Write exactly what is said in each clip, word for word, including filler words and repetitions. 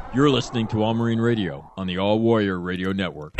You're listening to All Marine Radio on the All Warrior Radio Network.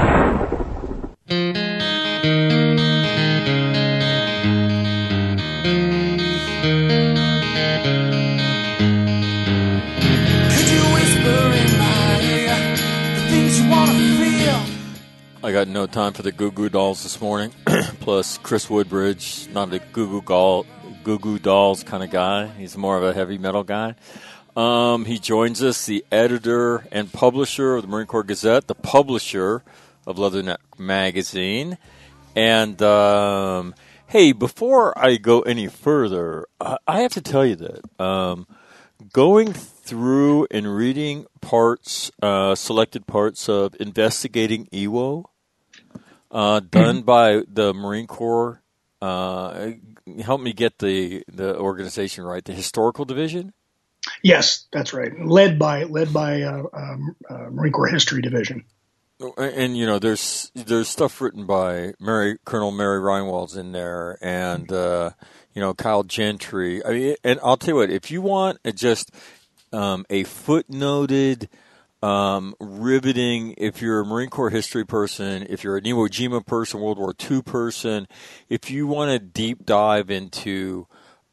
I got no time for the Goo Goo Dolls this morning. Plus, Chris Woodbridge, not a Goo Goo Doll, Goo Goo Dolls kind of guy. He's more of a heavy metal guy. Um, he joins us, the editor and publisher of the Marine Corps Gazette, the publisher of Leatherneck Magazine. And, um, hey, before I go any further, I, I have to tell you that um, going through and reading parts, uh, selected parts of Investigating E W O, uh, done by the Marine Corps, uh, help me get the, the organization right, the Historical Division? Yes, that's right. Led by led by uh, um, uh, Marine Corps History Division. And, you know, there's there's stuff written by Mary Colonel Mary Reinwald's in there, and uh, you know, Kyle Gentry. I mean, and I'll tell you what, if you want a, just um, a footnoted, um, riveting, if you're a Marine Corps history person, if you're an Iwo Jima person, World War Two person, if you want a deep dive into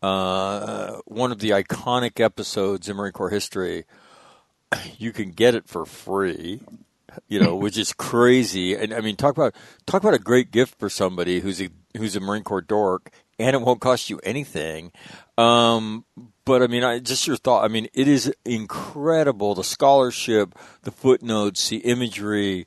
uh, one of the iconic episodes in Marine Corps history, you can get it for free. You know, which is crazy. And I mean, talk about talk about a great gift for somebody who's a who's a Marine Corps dork, and it won't cost you anything. Um, but I mean, I, just your thought. I mean, it is incredible, the scholarship, the footnotes, the imagery.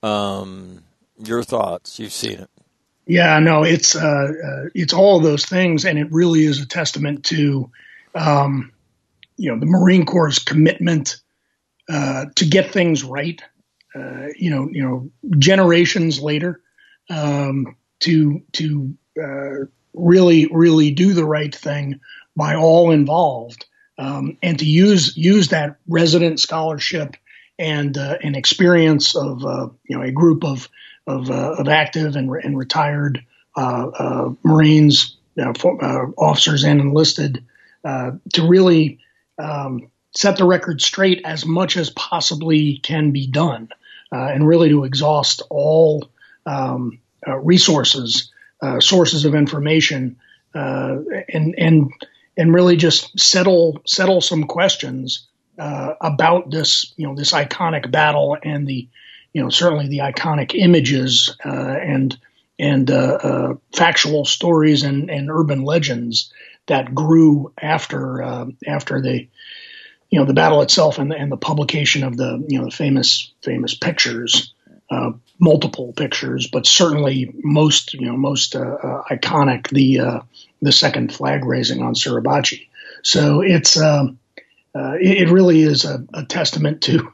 Um, your thoughts? You've seen it. Yeah, no, it's uh, uh, it's all of those things, and it really is a testament to, um, you know, the Marine Corps' commitment uh, to get things right. Uh, you know, you know, generations later, um, to to uh, really, really do the right thing by all involved, um, and to use use that resident scholarship and uh, an experience of uh, you know a group of of, uh, of active and, and retired uh, uh, Marines, uh, for, uh, officers, and enlisted uh, to really um, set the record straight as much as possibly can be done. Uh, and really to exhaust all um, uh, resources, uh, sources of information, uh, and and and really just settle settle some questions uh, about this, you know, this iconic battle and the, you know, certainly the iconic images uh, and and uh, uh, factual stories and, and urban legends that grew after uh, after the. You know, the battle itself and the, and the publication of the, you know, the famous, famous pictures, uh, multiple pictures, but certainly most, you know, most uh, uh, iconic, the uh, the second flag raising on Suribachi. So it's, um, uh, it, it really is a, a testament to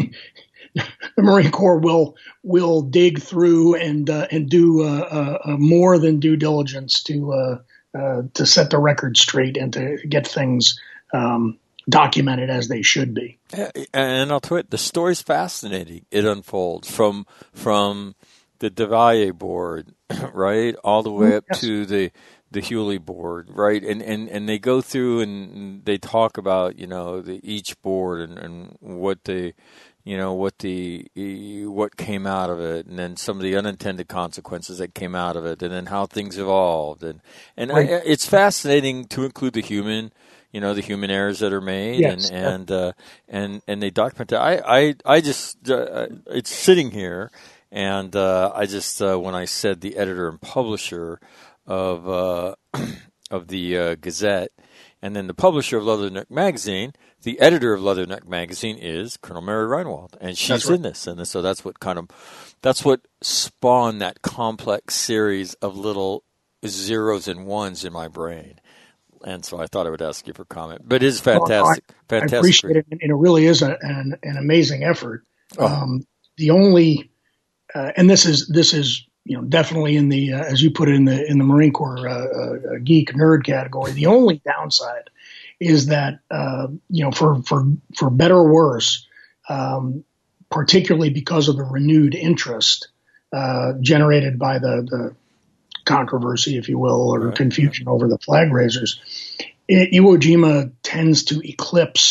the Marine Corps will will dig through and uh, and do uh, uh, more than due diligence to uh, uh, to set the record straight and to get things Um, documented as they should be. And I'll tell you, the story's fascinating. It unfolds from from the Devalle board, right, all the way up yes. to the the Hewley board, right, and and and they go through and they talk about, you know, the each board and, and what the you know what the what came out of it, and then some of the unintended consequences that came out of it, and then how things evolved, and and right. I, it's fascinating to include the human. You know, the human errors that are made, yes. and and uh, and and they document that. I I I just uh, it's sitting here, and uh, I just uh, when I said the editor and publisher of uh, of the uh, Gazette, and then the publisher of Leatherneck Magazine, the editor of Leatherneck Magazine is Colonel Mary Reinwald, and she's right. in this, and so that's what kind of that's what spawned that complex series of little zeros and ones in my brain. And so I thought I would ask you for comment. But it is fantastic. Well, I, fantastic. I appreciate it. And it really is a, an, an amazing effort. Oh. Um, the only, uh, and this is, this is, you know, definitely in the, uh, as you put it in the, in the Marine Corps uh, uh, geek nerd category, the only downside is that, uh, you know, for, for, for better or worse, um, particularly because of the renewed interest uh, generated by the, the controversy, if you will, or right. confusion over the flag raisers, it, Iwo Jima tends to eclipse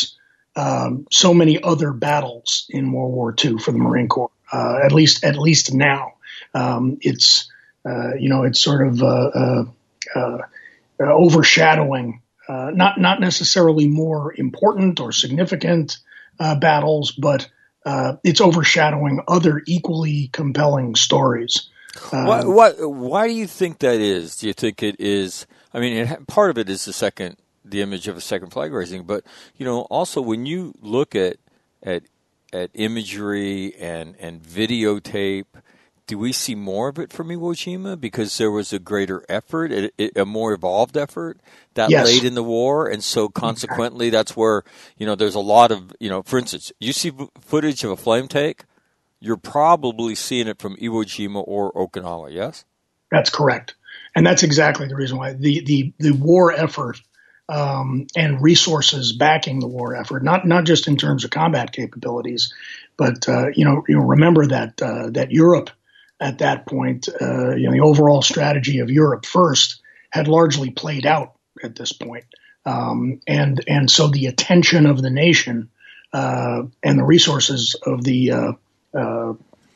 um, so many other battles in World War Two for the Marine Corps. Uh, at least, at least now, um, it's uh, you know, it's sort of uh, uh, uh, overshadowing, uh, not not necessarily more important or significant uh, battles, but uh, it's overshadowing other equally compelling stories. Um, why, why, why do you think that is? Do you think it is? I mean, it, part of it is the second, the image of a second flag raising, but you know, also when you look at at at imagery and and videotape, do we see more of it from Iwo Jima because there was a greater effort, a, a more evolved effort that yes. late in the war, and so consequently, that's where you know there's a lot of you know, for instance, you see footage of a flame take. You're probably seeing it from Iwo Jima or Okinawa, yes? That's correct. And that's exactly the reason why the, the, the war effort um, and resources backing the war effort, not not just in terms of combat capabilities, but, uh, you know, you know, remember that uh, that Europe at that point, uh, you know, the overall strategy of Europe first had largely played out at this point. Um, and, and so the attention of the nation uh, and the resources of the uh, Uh,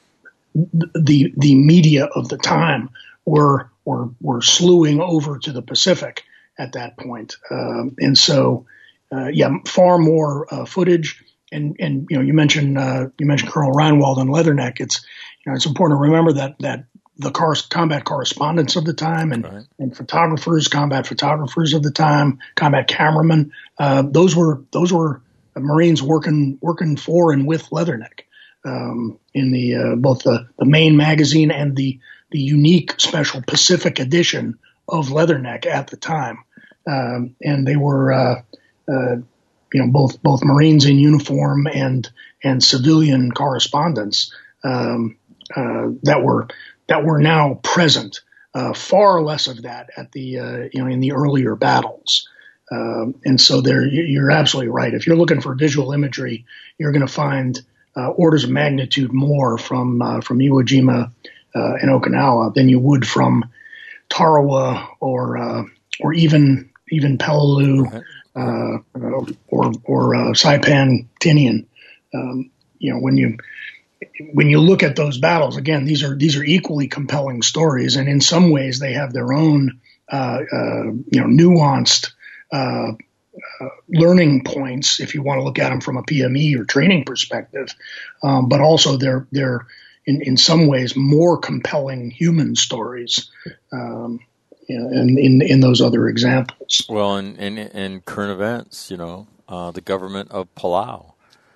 the the media of the time were were were slewing over to the Pacific at that point, um, and so uh, yeah, far more uh, footage. And and you know, you mentioned uh, you mentioned Colonel Reinwald and Leatherneck. It's you know it's important to remember that that the car- combat correspondents of the time and right. and photographers, combat photographers of the time, combat cameramen, uh, those were those were Marines working working for and with Leatherneck. Um, in the uh, both the, the main magazine and the the unique special Pacific edition of Leatherneck at the time, um, and they were uh, uh, you know both both Marines in uniform and and civilian correspondents um, uh, that were that were now present. Uh, far less of that at the uh, you know in the earlier battles. Um, and so there, you're absolutely right. If you're looking for visual imagery, you're going to find Uh, orders of magnitude more from uh, from Iwo Jima uh, and Okinawa than you would from Tarawa or uh, or even even Peleliu uh, or or uh, Saipan Tinian. Um, you know, when you when you look at those battles, again, these are these are equally compelling stories, and in some ways they have their own uh, uh, you know nuanced. Uh, Uh, learning points, if you want to look at them from a P M E or training perspective, um, but also they're they're in, in some ways more compelling human stories, um, in, in in those other examples. Well, in in, in current events, you know, uh, the government of Palau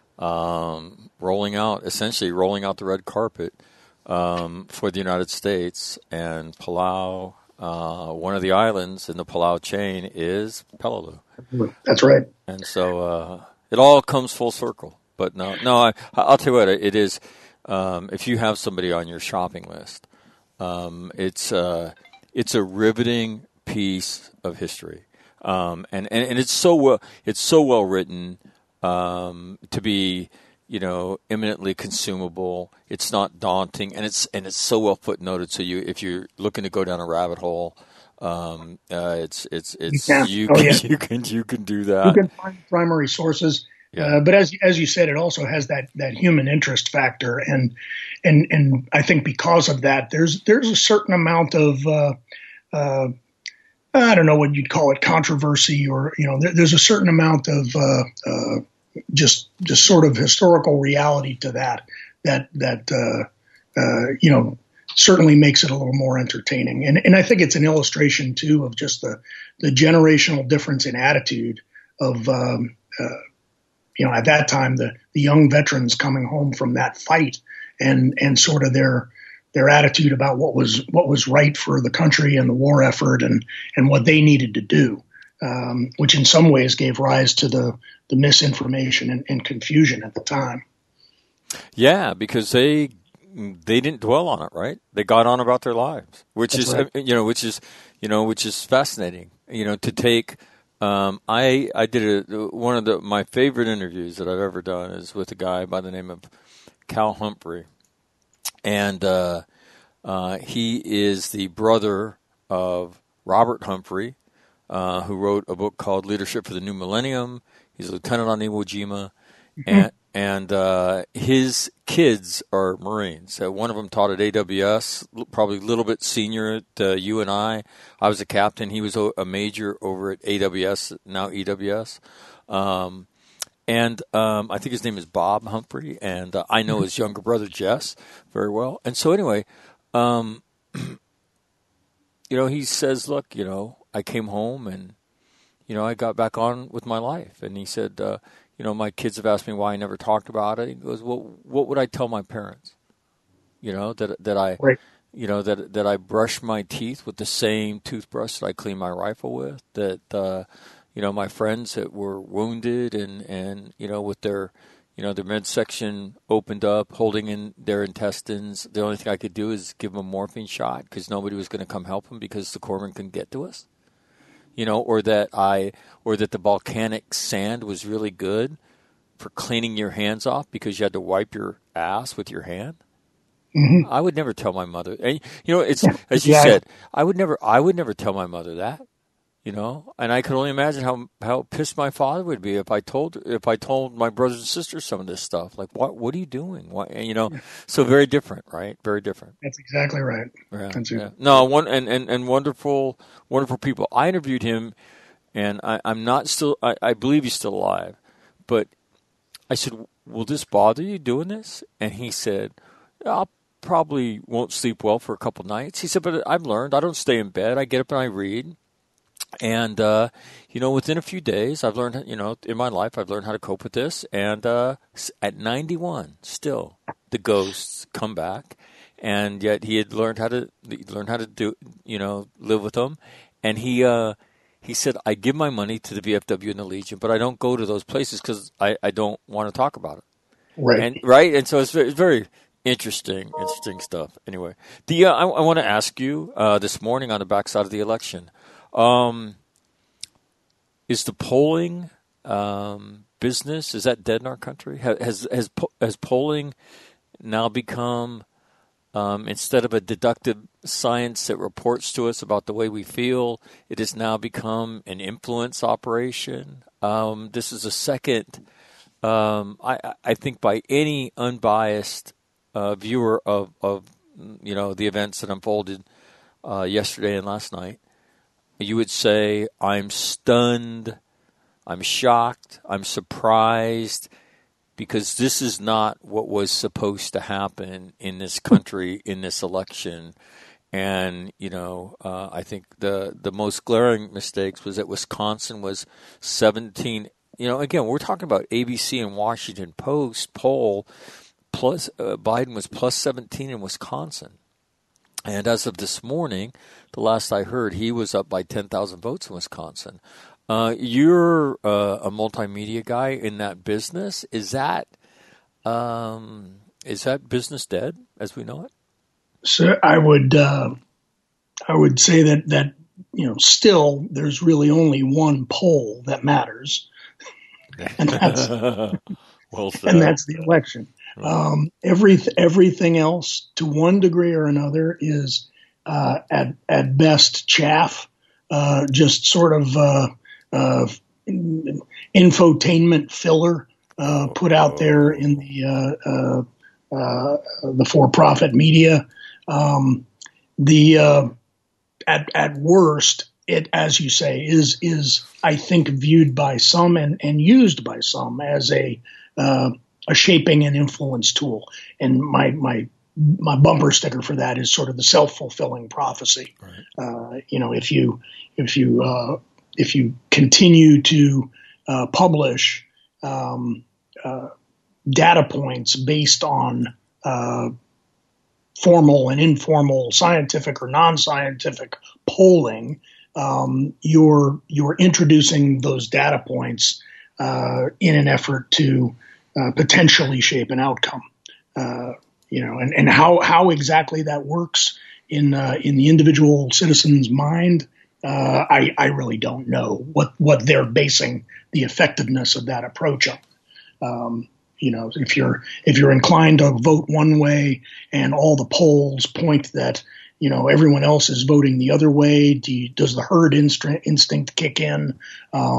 um, rolling out essentially rolling out the red carpet um, for the United States, and Palau, uh, one of the islands in the Palau chain is Peleliu. That's right. And so uh, it all comes full circle. But no, no, I, I'll tell you what, it is. Um, if you have somebody on your shopping list, um, it's uh, it's a riveting piece of history, um, and, and and it's so well it's so well written um, to be you know eminently consumable. It's not daunting, and it's and it's so well footnoted. So you if you're looking to go down a rabbit hole. Um, uh, it's it's it's you can. You, Oh, can, yeah. you can you can do that. You can find primary sources, Yeah. uh, but as as you said, it also has that that human interest factor, and and and I think because of that, there's there's a certain amount of uh, uh, I don't know what you'd call it, controversy, or you know, there, there's a certain amount of uh, uh, just just sort of historical reality to that that that uh, uh, you know. certainly makes it a little more entertaining. And and I think it's an illustration, too, of just the, the generational difference in attitude of, um, uh, you know, at that time, the, the young veterans coming home from that fight and and sort of their their attitude about what was what was right for the country and the war effort and, and what they needed to do, um, which in some ways gave rise to the, the misinformation and, and confusion at the time. Yeah, because they they didn't dwell on it, right? They got on about their lives, which That's is right. you know, which is you know, which is fascinating. You know, to take. Um, I I did a one of the my favorite interviews that I've ever done is with a guy by the name of Cal Humphrey, and uh, uh, he is the brother of Robert Humphrey, uh, who wrote a book called Leadership for the New Millennium. He's a lieutenant on Iwo Jima, mm-hmm. and and uh, his kids are Marines. Uh, one of them taught at A W S, probably a little bit senior at uh, U N I. I was a captain. He was a, a major over at A W S, now E W S. Um, and um, I think his name is Bob Humphrey, and uh, I know his younger brother Jess very well. And so anyway, um, you know, he says, look, you know, I came home and, you know, I got back on with my life. And he said, uh, you know, my kids have asked me why I never talked about it. He goes, well, what would I tell my parents? You know, that that I, right. you know, that that I brush my teeth with the same toothbrush that I clean my rifle with, that, uh, you know, my friends that were wounded and, and, you know, with their, you know, their midsection opened up, holding in their intestines. The only thing I could do is give them a morphine shot because nobody was going to come help them because the corpsman couldn't get to us. You know, or that I, or that the volcanic sand was really good for cleaning your hands off because you had to wipe your ass with your hand. Mm-hmm. I would never tell my mother. And, you know, it's as you yeah. said. I would never. I would never tell my mother that. You know, and I could only imagine how how pissed my father would be if I told if I told my brothers and sisters some of this stuff. Like, what what are you doing? What, you know, so very different, right? Very different. That's exactly right. Yeah, yeah. No, one and, and, and wonderful wonderful people. I interviewed him, and I, I'm not still. I, I believe he's still alive, but I said, "Will this bother you doing this?" And he said, "I'll probably won't sleep well for a couple nights." He said, "But I've learned. I don't stay in bed. I get up and I read." And, uh, you know, within a few days, I've learned, you know, in my life, I've learned how to cope with this. And uh, at ninety-one, still, the ghosts come back. And yet he had learned how to learn how to do, you know, live with them. And he uh, he said, I give my money to the V F W and the Legion, but I don't go to those places because I, I don't want to talk about it. Right. And, right. And so it's very, it's very interesting, interesting stuff. Anyway, the uh, I, I want to ask you uh, this morning on the backside of the election. Um, is the polling um, business, is that dead in our country? Has has has polling now become, um, instead of a deductive science that reports to us about the way we feel, it has now become an influence operation? Um, this is a second, um, I, I think by any unbiased uh, viewer of, of, you know, the events that unfolded uh, yesterday and last night, you would say, I'm stunned, I'm shocked, I'm surprised, because this is not what was supposed to happen in this country, in this election. And, you know, uh, I think the, the most glaring mistakes was that Wisconsin was seventeen. You know, again, we're talking about A B C and Washington Post poll, plus uh, Biden was plus seventeen in Wisconsin. And as of this morning, the last I heard, he was up by ten thousand votes in Wisconsin. Uh, you're uh, a multimedia guy in that business. Is that um, is that business dead as we know it? So I would uh, I would say that that you know still there's really only one poll that matters, and that's well said. and that's the election. Um, every, everything else, to one degree or another, is uh, at at best chaff, uh, just sort of uh, uh, infotainment filler uh, put out there in the uh, uh, uh, the for-profit media. Um, the uh, at at worst, it, as you say, is is I think viewed by some and, and used by some as a uh, a shaping and influence tool. And my, my, my bumper sticker for that is sort of the self-fulfilling prophecy. Right. Uh, you know, if you, if you, uh, if you continue to, uh, publish, um, uh, data points based on, uh, formal and informal, scientific or non-scientific polling, um, you're, you're introducing those data points, uh, in an effort to, Uh, potentially shape an outcome, uh, you know, and, and how, how exactly that works in uh, in the individual citizen's mind, uh, I, I really don't know what, what they're basing the effectiveness of that approach on. Um, you know, if you're if you're inclined to vote one way and all the polls point that you know everyone else is voting the other way, do you, does the herd instinct instinct kick in? Um,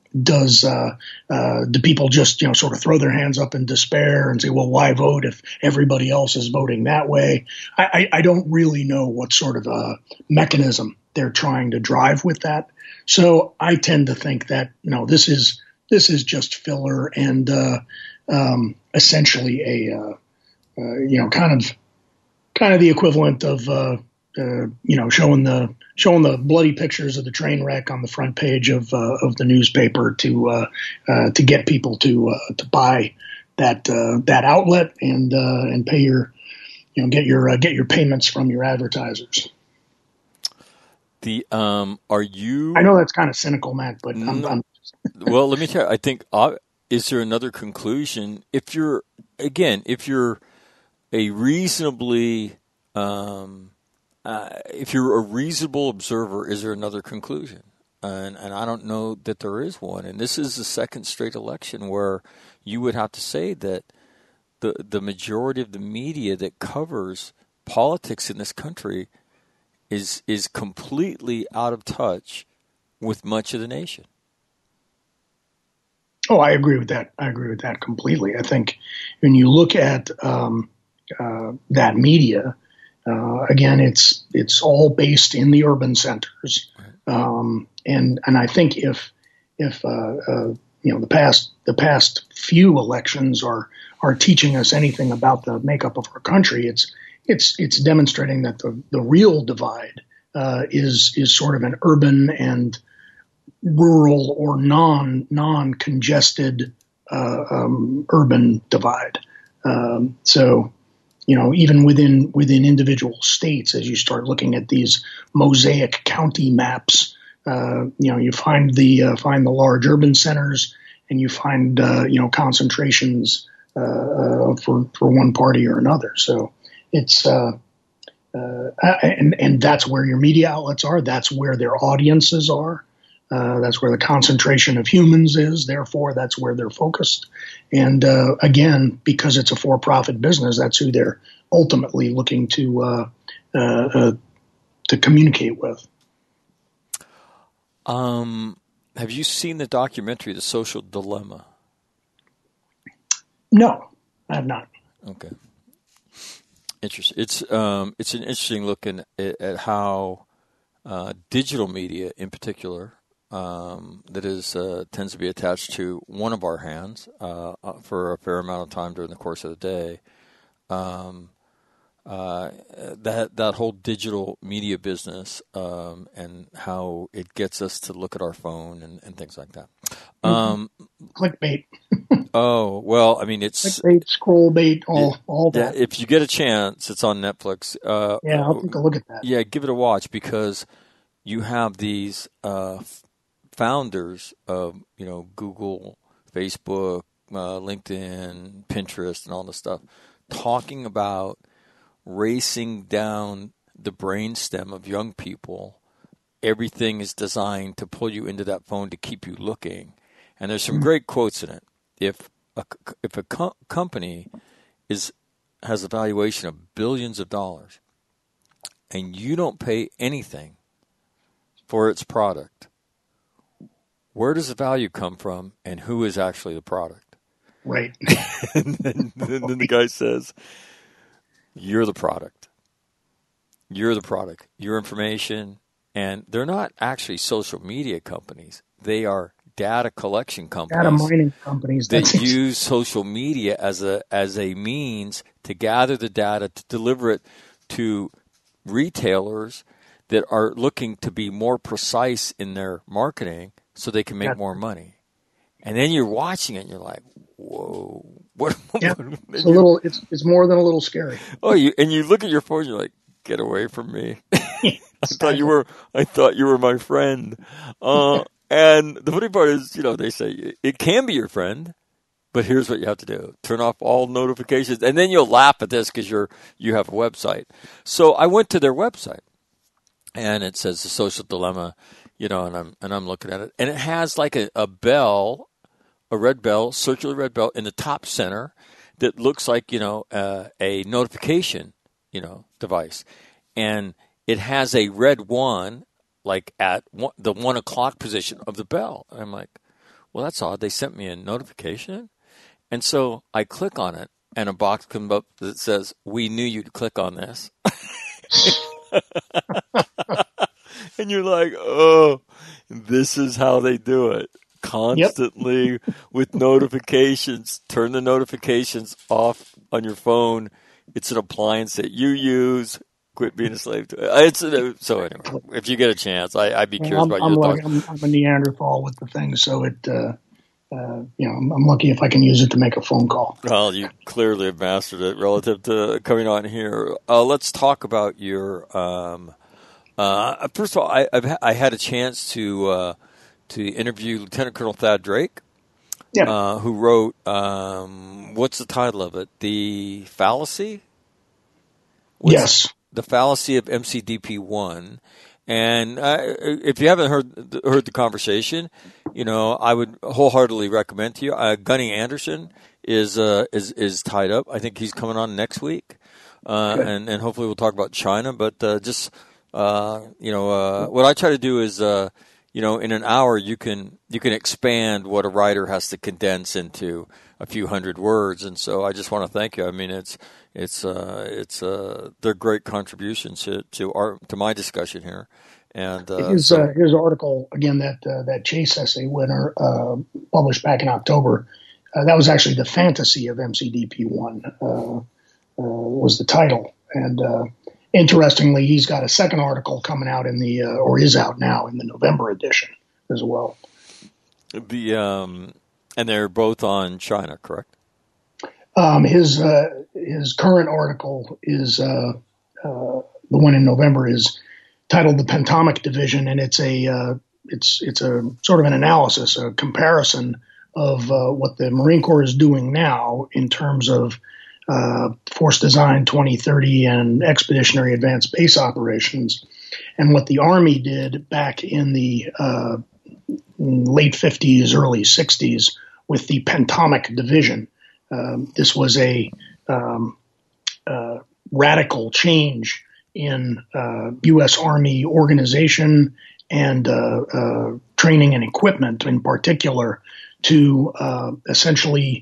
does uh, uh, do people just you know sort of throw their hands up in despair and say, well, why vote if everybody else is voting that way? I, I, I don't really know what sort of a mechanism they're trying to drive with that. So I tend to think that no, this is this is just filler and uh, um, essentially a uh, uh, you know kind of kind of the equivalent of uh, uh, you know showing the showing the bloody pictures of the train wreck on the front page of uh, of the newspaper to uh, uh, to get people to uh, to buy that uh, that outlet and uh, and pay your you know get your uh, get your payments from your advertisers. The um, are you? I know that's kind of cynical, Matt, but I'm, I'm well, let me tell you. I think uh, is there another conclusion? If you're again, if you're a reasonably um, uh, if you're a reasonable observer, is there another conclusion? And, and I don't know that there is one. And this is the second straight election where you would have to say that the the majority of the media that covers politics in this country is is completely out of touch with much of the nation. Oh, I agree with that. I agree with that completely. I think when you look at um, uh, that media, uh, again, it's it's all based in the urban centers, um, and and I think if if uh, uh, you know the past the past few elections are are teaching us anything about the makeup of our country, it's it's it's demonstrating that the the real divide uh, is is sort of an urban and rural or non non congested uh, um, urban divide. Um, so, you know, even within within individual states, as you start looking at these mosaic county maps, uh, you know, you find the uh, find the large urban centers, and you find uh, you know concentrations uh, uh, for for one party or another. So it's uh, uh, and and that's where your media outlets are. That's where their audiences are. Uh, that's where the concentration of humans is. Therefore, that's where they're focused. And uh, again, because it's a for-profit business, that's who they're ultimately looking to uh, uh, uh, to communicate with. Um, have you seen the documentary, The Social Dilemma? No, I have not. Okay, interesting. It's um, it's an interesting look in, at how uh, digital media, in particular. Um, that is uh, tends to be attached to one of our hands uh, for a fair amount of time during the course of the day. Um, uh, that that whole digital media business um, and how it gets us to look at our phone and, and things like that. Um, Clickbait. oh well, I mean it's clickbait, scroll bait, all it, all that. Yeah, if you get a chance, it's on Netflix. Uh, yeah, I'll take a look at that. Yeah, give it a watch because you have these. Uh, founders of, you know, Google, Facebook, uh, LinkedIn, Pinterest, and all this stuff, talking about racing down the brainstem of young people. Everything is designed to pull you into that phone to keep you looking. And there's some mm-hmm. great quotes in it. If a, if a co- company is has a valuation of billions of dollars and you don't pay anything for its product, where does the value come from, and who is actually the product? Right. and then, then the guy says, you're the product. You're the product. Your information. And they're not actually social media companies. They are data collection companies. Data mining companies. That use social media as a as a means to gather the data, to deliver it to retailers that are looking to be more precise in their marketing, so they can make yeah. more money. And then you're watching it and you're like, whoa. What, yeah. what, it's a little it's it's more than a little scary. Oh, you and you look at your phone and you're like, get away from me. I thought you were I thought you were my friend. Uh, and the funny part is, you know, they say it can be your friend, but here's what you have to do. Turn off all notifications, and then you'll laugh at this because you're you have a website. So I went to their website and it says The Social Dilemma. You know, and I'm and I'm looking at it, and it has like a, a bell, a red bell, circular red bell in the top center that looks like, you know, uh, a notification, you know, device, and it has a red one like at one, the one o'clock position of the bell. And I'm like, well, that's odd. They sent me a notification. And so I click on it, and a box comes up that says, we knew you'd click on this. And you're like, oh, this is how they do it. Constantly yep. with notifications. Turn the notifications off on your phone. It's an appliance that you use. Quit being a slave to it. It's, uh, so anyway, if you get a chance, I, I'd be curious I'm, about I'm your like, thoughts. I'm, I'm a Neanderthal with the thing, so it, uh, uh, you know, I'm, I'm lucky if I can use it to make a phone call. Well, you clearly have mastered it relative to coming on here. Uh, let's talk about your. Um, uh, first of all, I, I've ha- I had a chance to uh, to interview Lieutenant Colonel Thad Drake, yeah. uh, who wrote um, what's the title of it? The Fallacy. What's yes. The Fallacy of M C D P one. And uh, if you haven't heard heard the conversation, you know, I would wholeheartedly recommend to you. Uh, Gunny Anderson is uh, is is tied up. I think he's coming on next week, uh, and and hopefully we'll talk about China. But uh, just uh, you know, uh, what I try to do is, uh, you know, in an hour you can you can expand what a writer has to condense into a few hundred words. And so I just want to thank you. I mean, it's it's uh, it's uh, they're great contributions to to our to my discussion here. And uh, his so, uh, his article again, that uh, that Chase essay winner uh, published back in October, uh, that was actually the fantasy of M C D P one uh, uh, was the title. And uh, interestingly, he's got a second article coming out in the uh, or is out now in the November edition as well. The um, and they're both on China, correct? Um, his uh, his current article is uh, uh, the one in November is titled "The Pentomic Division," and it's a uh, it's it's a sort of an analysis, a comparison of uh, what the Marine Corps is doing now in terms of uh, Force Design twenty thirty and Expeditionary Advanced Base Operations, and what the Army did back in the uh, late fifties, early sixties with the Pentomic Division. Um, this was a um, uh, radical change in uh, U S Army organization and uh, uh, training and equipment in particular to uh, essentially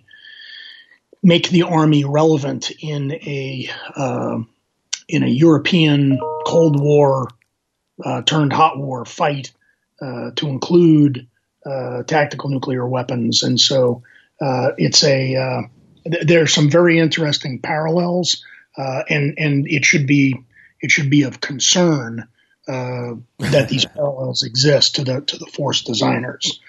make the Army relevant in a uh, in a European Cold War uh, turned hot war fight uh, to include uh, tactical nuclear weapons. And so uh, it's a uh, th- there are some very interesting parallels, uh, and and it should be It should be of concern uh, that these parallels exist to the to the force designers.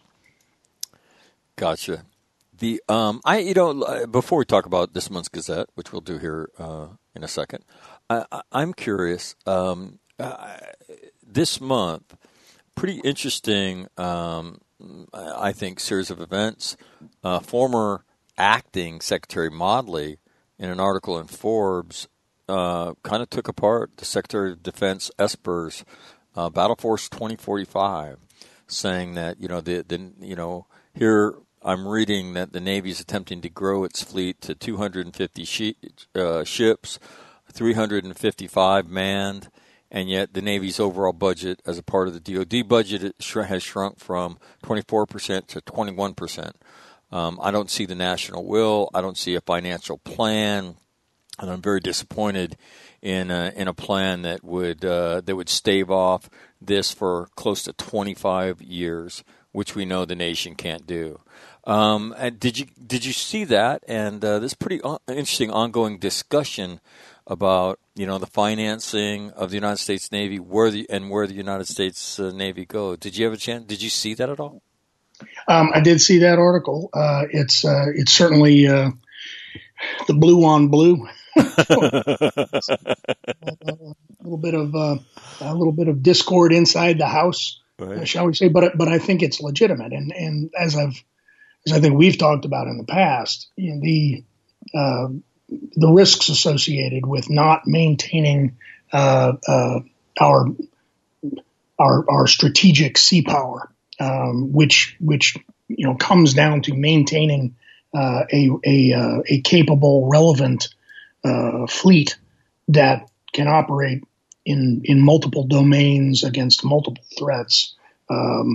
Gotcha. The um, I you know before we talk about this month's Gazette, which we'll do here uh, in a second, I, I, I'm curious. Um, uh, this month, pretty interesting. Um, I think series of events. Uh, former acting Secretary Modly, in an article in Forbes, Uh, kind of took apart the Secretary of Defense Esper's uh, Battle Force twenty forty-five, saying that you know the the you know here I'm reading that the Navy is attempting to grow its fleet to two hundred fifty she- uh, ships, three hundred fifty-five manned, and yet the Navy's overall budget as a part of the D O D budget it sh- has shrunk from twenty-four percent to twenty-one percent. Um, I don't see the national will. I don't see a financial plan. And I'm very disappointed in a, in a plan that would uh, that would stave off this for close to twenty-five years, which we know the nation can't do. Um, and did you did you see that? And uh, this pretty on- interesting ongoing discussion about you know the financing of the United States Navy, where the and where the United States uh, Navy go. Did you have a chance? Did you see that at all? Um, I did see that article. Uh, it's uh, it's certainly uh, the blue on blue. a little bit of uh, a little bit of discord inside the house, right. uh, shall we say? But but I think it's legitimate, and and as I've as I think we've talked about in the past, you know, the uh, the risks associated with not maintaining uh, uh, our our our strategic sea power, um, which which you know comes down to maintaining uh, a a uh, a capable, relevant Uh, fleet that can operate in in multiple domains against multiple threats. Um,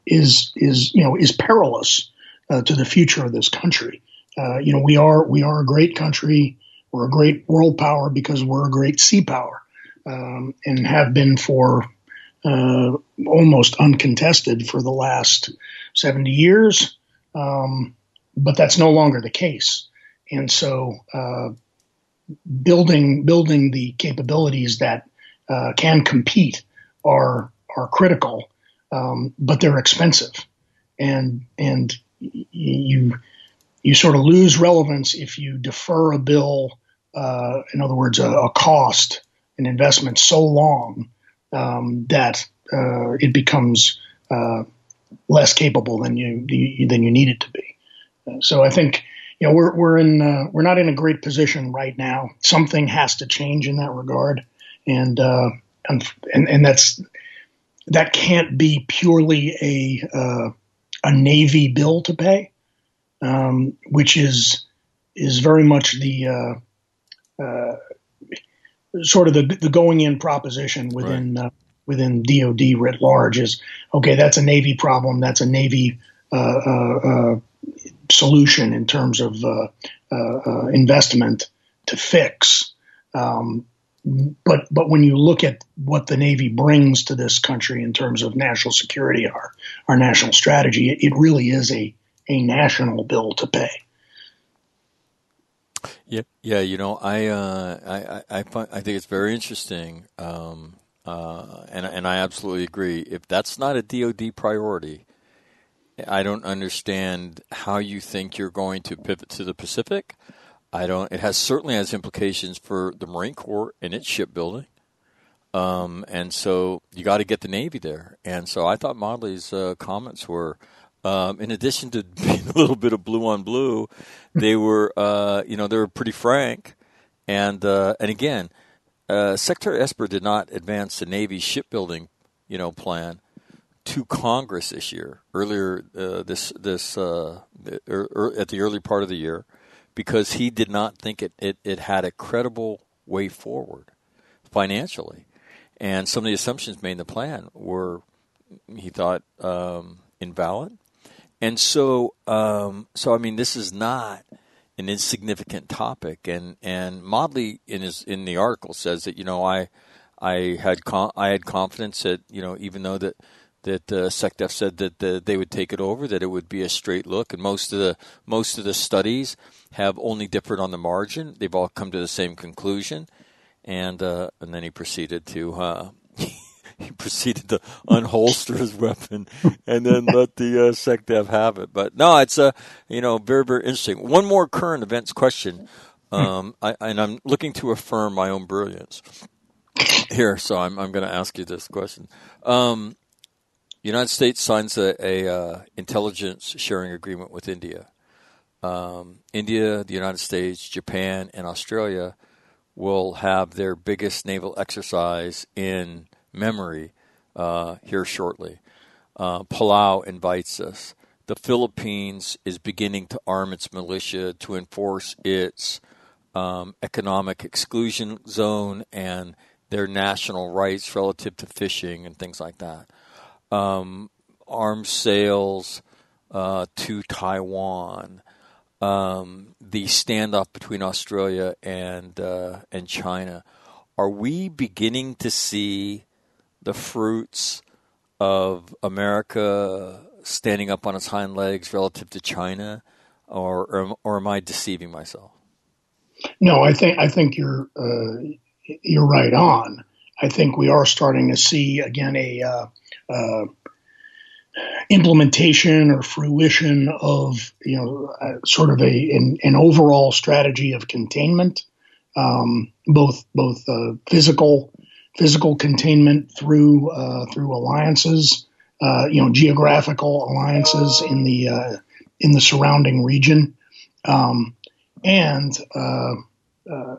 is is you know is perilous uh, to the future of this country. Uh, you know, we are we are a great country. We're a great world power because we're a great sea power, um, and have been for uh, almost uncontested for the last seventy years. Um, but that's no longer the case, and so uh, building building the capabilities that uh, can compete are are critical, um, but they're expensive, and and you you sort of lose relevance if you defer a bill. Uh, in other words, a, a cost, an investment so long um, that uh, it becomes uh, less capable than you than you need it to be. Uh, so I think you know we're we're in uh, we're not in a great position right now. Something has to change in that regard, and uh, and and that's that can't be purely a uh, a Navy bill to pay, um, which is is very much the uh, Uh, sort of the, the going in proposition within right. uh, within D O D writ large is okay. That's a Navy problem. That's a Navy uh, uh, uh, solution in terms of uh, uh, uh, investment to fix. Um, but but when you look at what the Navy brings to this country in terms of national security, our our national strategy, it, it really is a a national bill to pay. Yeah, yeah. You know, I, uh, I, I, find, I think it's very interesting, um, uh, and and I absolutely agree. If that's not a D O D priority, I don't understand how you think you're going to pivot to the Pacific. I don't. It has certainly has implications for the Marine Corps and its shipbuilding, um, and so you got to get the Navy there. And so I thought Modly's uh, comments were. Um, in addition to being a little bit of blue on blue, they were, uh, you know, they were pretty frank. And uh, and again, uh, Secretary Esper did not advance the Navy shipbuilding, you know, plan to Congress this year. Earlier, uh, this this uh, er, er, at the early part of the year, because he did not think it, it it had a credible way forward financially, and some of the assumptions made in the plan were, he thought, um, invalid. And so, um, so I mean, this is not an insignificant topic. And, and Modly in his in the article says that you know I I had con- I had confidence that you know even though that that uh, SecDef said that the, they would take it over, that it would be a straight look. And most of the most of the studies have only differed on the margin. They've all come to the same conclusion. And uh, and then he proceeded to. Uh, He proceeded to unholster his weapon and then let the uh, SecDef have it. But no, it's a uh, you know very very interesting. One more current events question, um, I, and I'm looking to affirm my own brilliance here. So I'm I'm going to ask you this question. Um, United States signs a, a uh, intelligence sharing agreement with India. Um, India, the United States, Japan, and Australia will have their biggest naval exercise in memory uh, here shortly. Uh, Palau invites us. The Philippines is beginning to arm its militia to enforce its um, economic exclusion zone and their national rights relative to fishing and things like that. Um, arms sales uh, to Taiwan. Um, the standoff between Australia and uh, and China. Are we beginning to see the fruits of America standing up on its hind legs relative to China, or or, or am I deceiving myself? No, I think I think you're uh, you're right on. I think we are starting to see again a uh, uh, implementation or fruition of you know uh, sort of a an, an overall strategy of containment, um, both both uh, physical. Physical containment through uh, through alliances, uh, you know, geographical alliances in the uh, in the surrounding region, um, and uh, uh,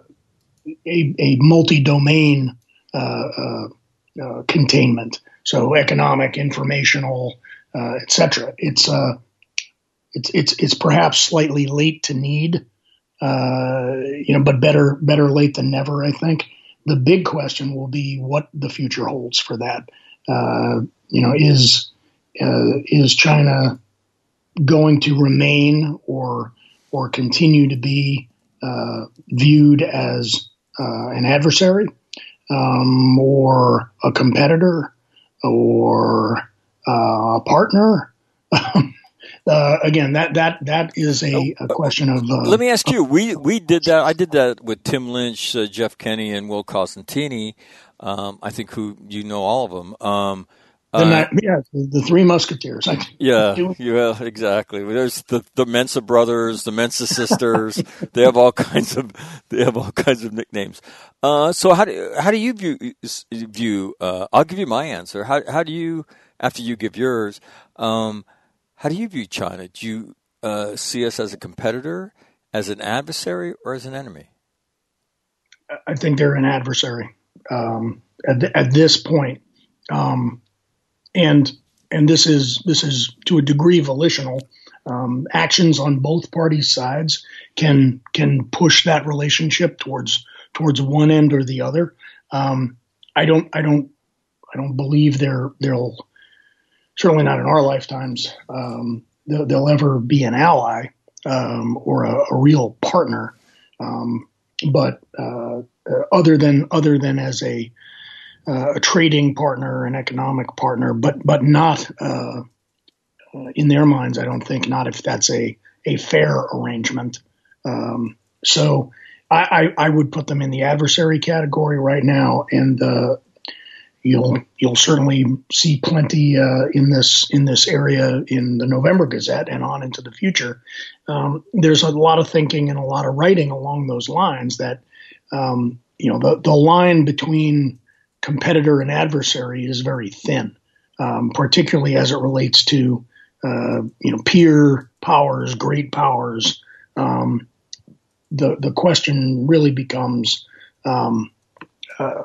a, a multi-domain uh, uh, uh, containment. So economic, informational, uh, et cetera. It's uh, it's it's it's perhaps slightly late to need, uh, you know, but better better late than never, I think. The big question will be what the future holds for that. Uh, you know, is uh, is China going to remain or or continue to be uh, viewed as uh, an adversary um, or a competitor or uh, a partner? Uh, again, that that that is a, a question of. Uh, Let me ask you. We we did that. I did that with Tim Lynch, uh, Jeff Kenny, and Will Costantini. Um, I think who you know all of them. Um, the, uh, yeah, the Three Musketeers. I, yeah, yeah, exactly. There's the the Mensa brothers, the Mensa sisters. They have all kinds of they have all kinds of nicknames. Uh, so how do how do you view view? Uh, I'll give you my answer. How how do you after you give yours? Um, How do you view China? Do you uh, see us as a competitor, as an adversary, or as an enemy? I think they're an adversary um, at, the, at this point, um, and and this is this is to a degree volitional. Um, actions on both parties' sides can can push that relationship towards towards one end or the other. Um, I don't I don't I don't believe they're they'll. Certainly not in our lifetimes, um, they'll, they'll ever be an ally um, or a, a real partner. Um, but uh, other than other than as a, uh, a trading partner, an economic partner, but but not uh, in their minds, I don't think, not if that's a, a fair arrangement. Um, so I, I, I would put them in the adversary category right now, and uh, You'll you'll certainly see plenty uh, in this in this area in the November Gazette and on into the future. Um, there's a lot of thinking and a lot of writing along those lines that um, you know the the line between competitor and adversary is very thin, um, particularly as it relates to uh, you know peer powers, great powers. Um, the the question really becomes. Um, uh,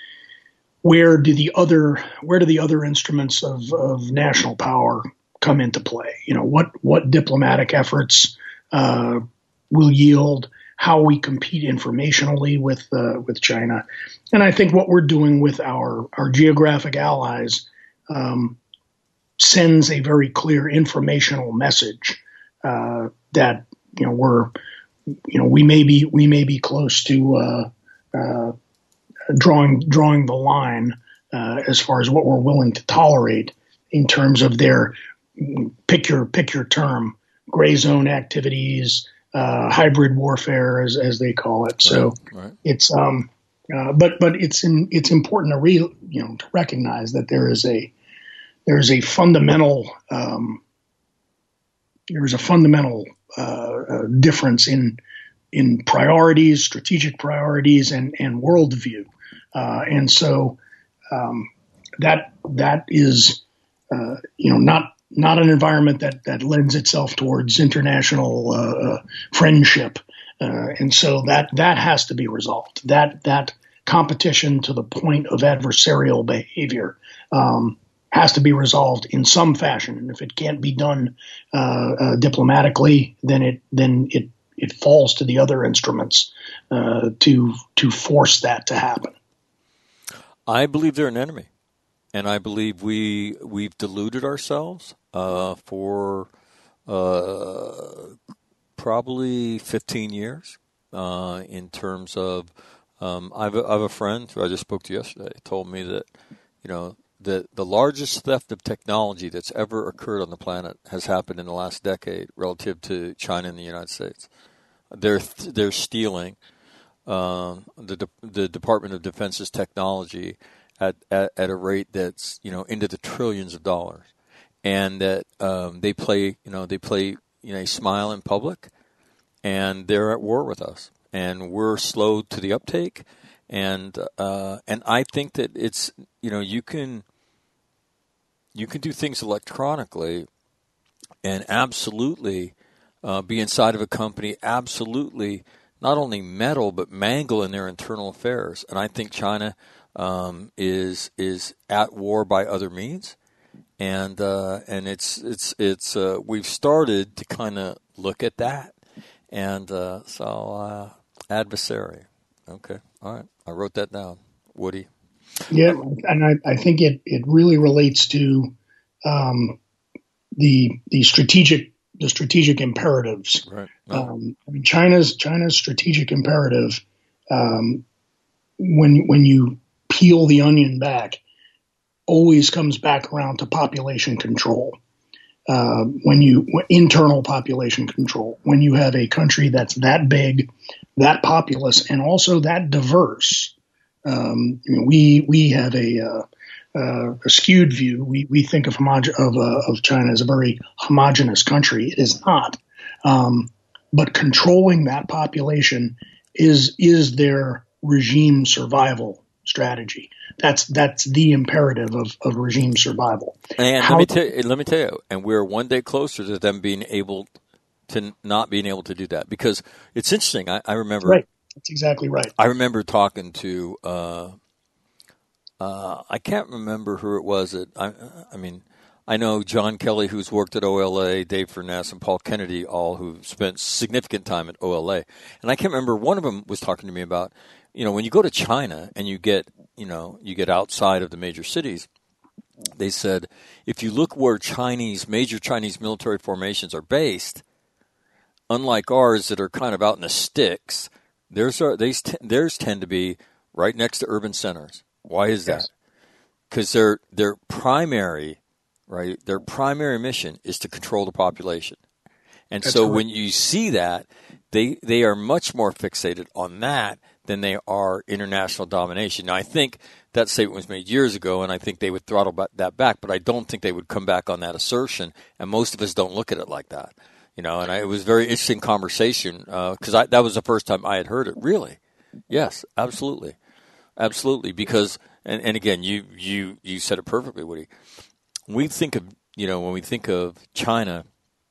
Where do the other where do the other instruments of, of national power come into play? You know, what what diplomatic efforts uh, will yield how we compete informationally with uh, with China, and I think what we're doing with our our geographic allies um, sends a very clear informational message uh, that you know we're you know we may be we may be close to. Uh, uh, drawing drawing the line uh, as far as what we're willing to tolerate in terms of their pick your pick your term gray zone activities, uh, hybrid warfare as as they call it. So right, right. it's um uh, but but it's in, it's important to re, you know to recognize that there is a there is a fundamental um, there is a fundamental uh, uh, difference in in priorities, strategic priorities, and and worldview. Uh, and so um, that that is, uh, you know, not not an environment that that lends itself towards international uh, friendship. Uh, and so that that has to be resolved. That that competition to the point of adversarial behavior um, has to be resolved in some fashion. And if it can't be done uh, uh, diplomatically, then it then it it falls to the other instruments uh, to to force that to happen. I believe they're an enemy, and I believe we we've deluded ourselves uh, for uh, probably fifteen years uh, in terms of. Um, I, have a, I have a friend who I just spoke to yesterday. Told me that you know that the largest theft of technology that's ever occurred on the planet has happened in the last decade relative to China and the United States. They're they're stealing. Um, the the Department of Defense's technology at, at at a rate that's you know into the trillions of dollars, and that um, they play you know they play you know smile in public, and they're at war with us, and we're slow to the uptake, and uh, and I think that it's you know you can you can do things electronically, and absolutely uh, be inside of a company, absolutely. Not only meddle but mangle in their internal affairs, and I think China um, is is at war by other means, and uh, and it's it's it's uh, we've started to kind of look at that, and uh, so uh, adversary. Okay, all right, I wrote that down, Woody. Yeah, and I, I think it it really relates to um, the the strategic the strategic imperatives. Right. No. Um, I mean, China's China's strategic imperative, um, when when you peel the onion back, always comes back around to population control. Uh, when you internal population control, when you have a country that's that big, that populous, and also that diverse, um, you know, we we have a, uh, uh, a skewed view. We we think of homoge- of, uh, of China as a very homogenous country. It is not, um, but controlling that population is is their regime survival strategy. That's that's the imperative of, of regime survival. And How, let me tell you, let me tell you, and we're one day closer to them being able to not being able to do that, because it's interesting. I, I remember, right? That's exactly right. I remember talking to, uh, uh, I can't remember who it was. That I, I mean, I know John Kelly, who's worked at O L A, Dave Furness, and Paul Kennedy, all who spent significant time at O L A. And I can't remember. One of them was talking to me about, you know, when you go to China and you get, you know, you get outside of the major cities, they said, if you look where Chinese, major Chinese military formations are based, unlike ours that are kind of out in the sticks, theirs, are, theirs, theirs tend to be right next to urban centers. Why is that? Because their, their primary, right, their primary mission is to control the population. And That's so right. when you see that, they they are much more fixated on that than they are international domination. Now, I think that statement was made years ago, and I think they would throttle that back, but I don't think they would come back on that assertion, and most of us don't look at it like that. You know, and I, it was a very interesting conversation, because uh, that was the first time I had heard it, really. Yes, absolutely. Absolutely, because, and, and again, you, you, you said it perfectly, Woody. We think of, you know, when we think of China,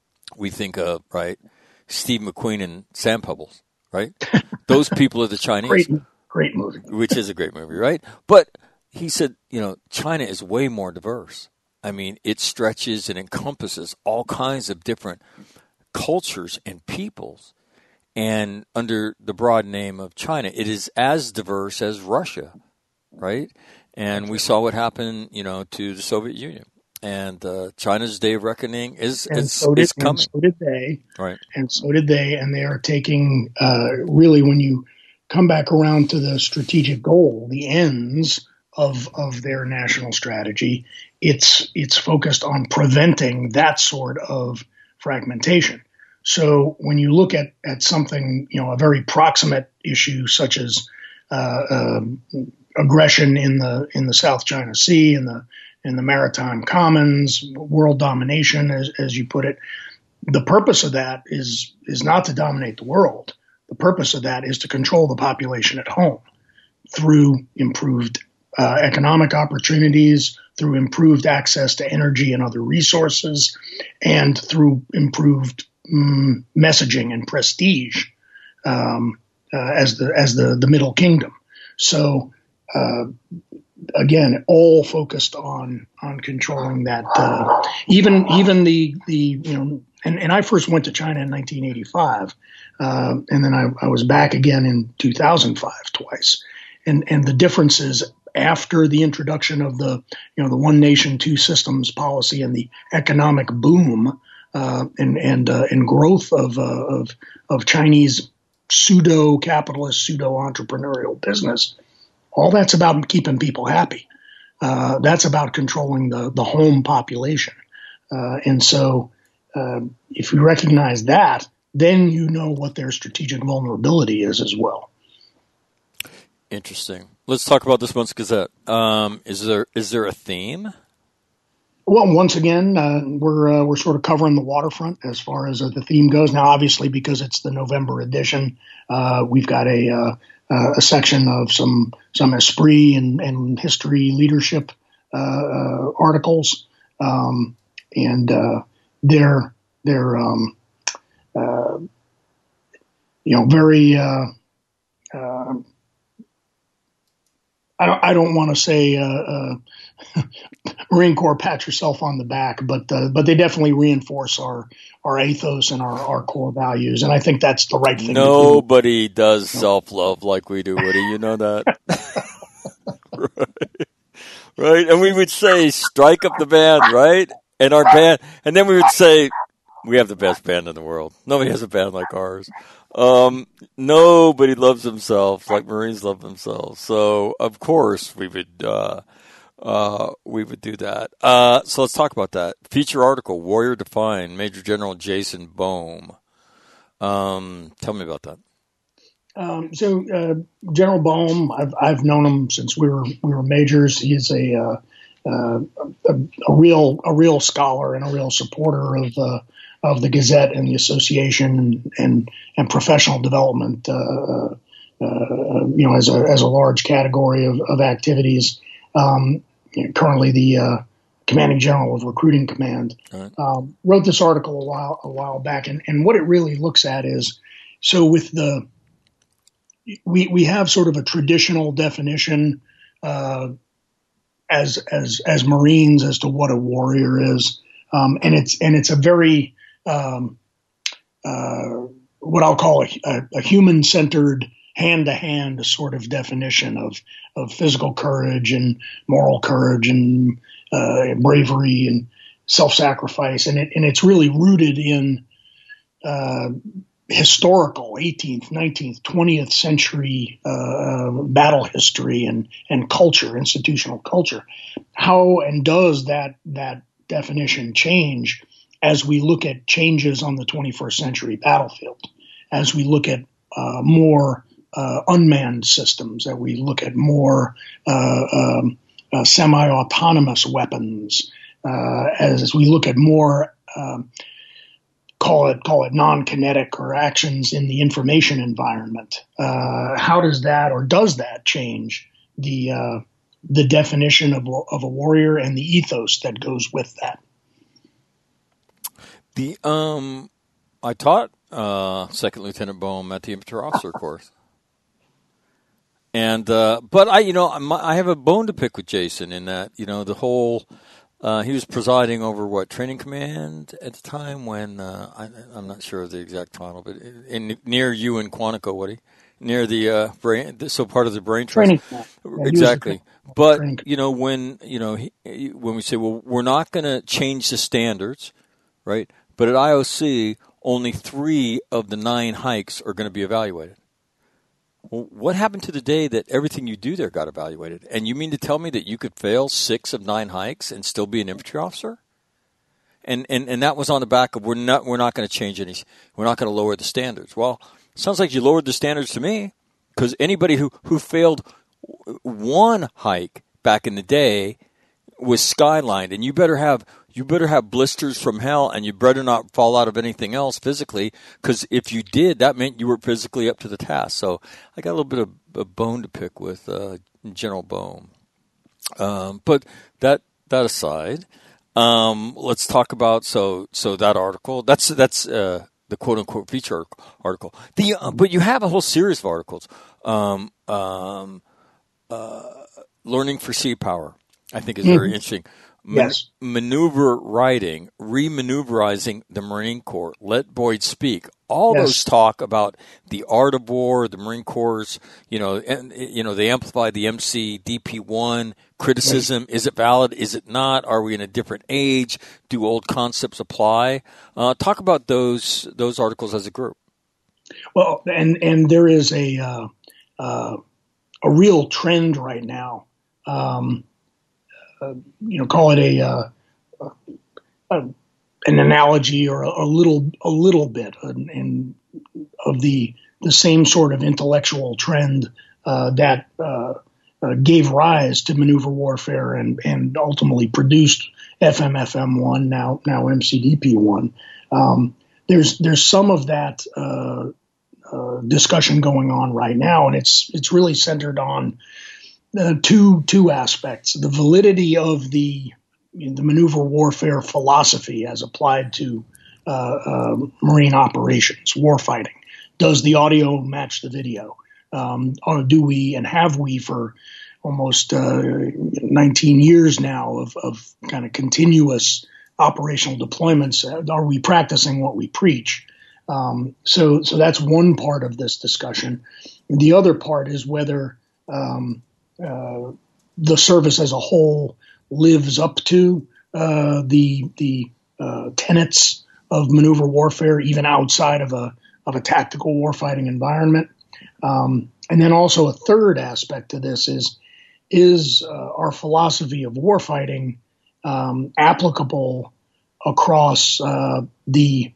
we think of, right, Steve McQueen and Sam Pebbles, right? Those people are the Chinese. Great, great movie. Which is a great movie, right? But he said, you know, China is way more diverse. I mean, it stretches and encompasses all kinds of different cultures and peoples. And under the broad name of China, it is as diverse as Russia, right? And we saw what happened, you know, to the Soviet Union. And uh, China's day of reckoning is, And is, so did, is coming. And so did they. Right. And so did they. And they are taking, uh, really, when you come back around to the strategic goal, the ends of of their national strategy, it's it's focused on preventing that sort of fragmentation. So when you look at, at something, you know, a very proximate issue such as uh, uh, aggression in the in the South China Sea, in the in the maritime commons, world domination, as, as you put it, the purpose of that is is not to dominate the world. The purpose of that is to control the population at home through improved uh, economic opportunities, through improved access to energy and other resources, and through improved um, messaging and prestige um, uh, as the as the, the Middle Kingdom. So uh, again, all focused on on controlling that. Uh, even even the the you know, and, and I first went to China in nineteen eighty-five, uh, and then I, I was back again in two thousand five twice. And and the differences after the introduction of the you know the one nation two systems policy and the economic boom uh, and and uh, and growth of uh, of of Chinese pseudo capitalist, pseudo entrepreneurial business. All that's about keeping people happy. Uh, that's about controlling the, the home population. Uh, and so uh, if you recognize that, then you know what their strategic vulnerability is as well. Interesting. Let's talk about this month's Gazette. Um, is there is there a theme? Well, once again, uh, we're uh, we're sort of covering the waterfront as far as uh, the theme goes. Now, obviously, because it's the November edition, uh, we've got a uh, uh, a section of some some esprit and, and history leadership uh, uh, articles, um, and uh, they're they're um, uh, you know very. Uh, uh, I don't. I don't want to say uh, uh, Marine Corps pat yourself on the back, but uh, but they definitely reinforce our our ethos and our, our core values, and I think that's the right thing. Nobody to do. does self love like we do, Woody. You know that, right? right? And we would say, strike up the band, right? And our band, and then we would say, we have the best band in the world. Nobody has a band like ours. Um, nobody loves themselves like Marines love themselves. So, of course, we would, uh, uh, we would do that. Uh, so let's talk about that. Feature article, Warrior Defined, Major General Jason Boehm. Um, tell me about that. Um, so uh, General Boehm, I've I've known him since we were we were majors. He's a uh, uh, a, a real a real scholar and a real supporter of uh, of the Gazette and the Association and and, and professional development. Uh, uh, you know, as a as a large category of, of activities. Um, currently, the uh, Commanding General of Recruiting Command right. um, wrote this article a while a while back, and, and what it really looks at is so with the We we have sort of a traditional definition uh, as as as Marines as to what a warrior is, um, and it's and it's a very um, uh, what I'll call a, a, a human centered, hand to hand sort of definition of of physical courage and moral courage and uh, bravery and self sacrifice, and it and it's really rooted in Uh, historical eighteenth, nineteenth, twentieth century uh, battle history and, and culture, institutional culture. How and does that that definition change as we look at changes on the twenty-first century battlefield, as we look at uh, more uh, unmanned systems, that we look at more uh, um, uh, semi-autonomous weapons, uh, as we look at more um, call it call it non-kinetic or actions in the information environment. Uh, how does that or does that change the uh, the definition of of a warrior and the ethos that goes with that? The um, I taught uh, Second Lieutenant Boehm at the infantry officer course, and uh, but I you know I have a bone to pick with Jason in that you know the whole. Uh, he was presiding over what training command at the time when uh, I, I'm not sure of the exact title, but in, near you in Quantico, what he near the uh, brain, so part of the brain training, yeah, exactly. But training. you know when you know he, when we say, well, we're not going to change the standards, right? But at I O C, only three of the nine hikes are going to be evaluated. Well, what happened to the day that everything you do there got evaluated? And you mean to tell me that you could fail six of nine hikes and still be an infantry officer? And and, and that was on the back of we're not we're not going to change any we're not going to lower the standards. Well, it sounds like you lowered the standards to me because anybody who, who failed one hike back in the day was skylined, and you better have you better have blisters from hell, and you better not fall out of anything else physically, because if you did, that meant you were physically up to the task. So I got a little bit of a bone to pick with uh, General Boehm. Um, but that that aside, um, let's talk about so so that article. That's that's uh, the quote unquote feature article. The uh, but you have a whole series of articles. Um, um, uh, Learning for Sea Power, I think, is very mm-hmm. interesting. Man- yes. Maneuver writing, remaneuverizing the Marine Corps. Let Boyd speak. All yes. those talk about the art of war, the Marine Corps. You know, and you know they amplify the M C D P one criticism. Right. Is it valid? Is it not? Are we in a different age? Do old concepts apply? Uh, talk about those those articles as a group. Well, and and there is a uh, uh, a real trend right now. Um, Uh, you know, call it a, uh, uh, an analogy or a, a little, a little bit, in, in, of the the same sort of intellectual trend uh, that uh, uh, gave rise to maneuver warfare and and ultimately produced F M F M one, now now M C D P one. Um, there's there's some of that uh, uh, discussion going on right now, and it's it's really centered on Uh, two two aspects: the validity of the the maneuver warfare philosophy as applied to uh, uh, Marine operations, warfighting. Does the audio match the video? Um, or do we and have we for almost uh, nineteen years now of, of kind of continuous operational deployments? Are we practicing what we preach? Um, so so that's one part of this discussion. The other part is whether um, Uh, the service as a whole lives up to uh, the the uh, tenets of maneuver warfare, even outside of a of a tactical warfighting environment. Um, and then also a third aspect to this is is uh, our philosophy of warfighting um, applicable across uh, the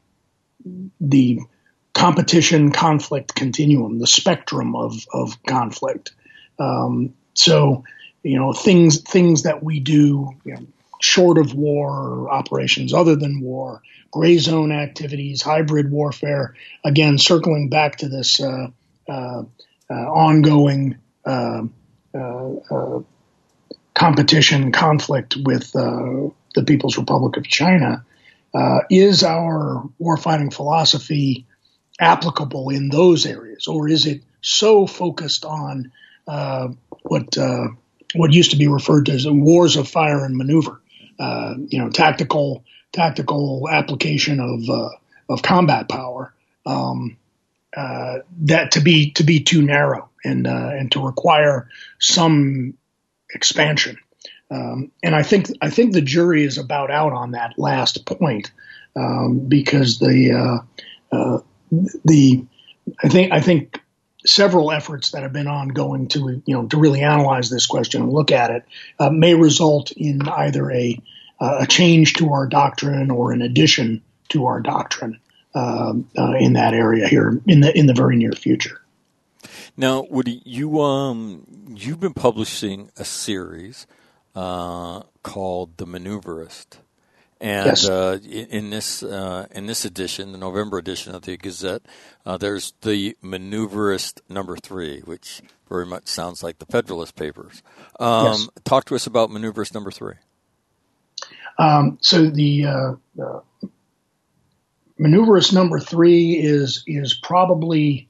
the competition conflict continuum, the spectrum of of conflict. Um, so, you know, things things that we do, you know, short of war, operations other than war, gray zone activities, hybrid warfare. Again, circling back to this uh, uh, uh, ongoing uh, uh, uh, competition conflict with uh, the People's Republic of China. Uh, is our warfighting philosophy applicable in those areas, or is it so focused on uh, what uh, what used to be referred to as wars of fire and maneuver? Uh, you know, tactical tactical application of uh, of combat power. Um, uh, that to be to be too narrow and uh, and to require some expansion. Um, and I think I think the jury is about out on that last point um, because the uh, uh, the I think I think several efforts that have been ongoing to you know to really analyze this question and look at it uh, may result in either a a change to our doctrine or an addition to our doctrine uh, uh, in that area here in the in the very near future. Now, Woody, you um you've been publishing a series uh, called The Maneuverist, and Yes. uh, in, in this uh, in this edition, the November edition of the Gazette, uh, there's the Maneuverist number three, which very much sounds like the Federalist Papers. Um, Yes. Talk to us about Maneuverist number three. Um, so the uh, uh, Maneuverist number three is is probably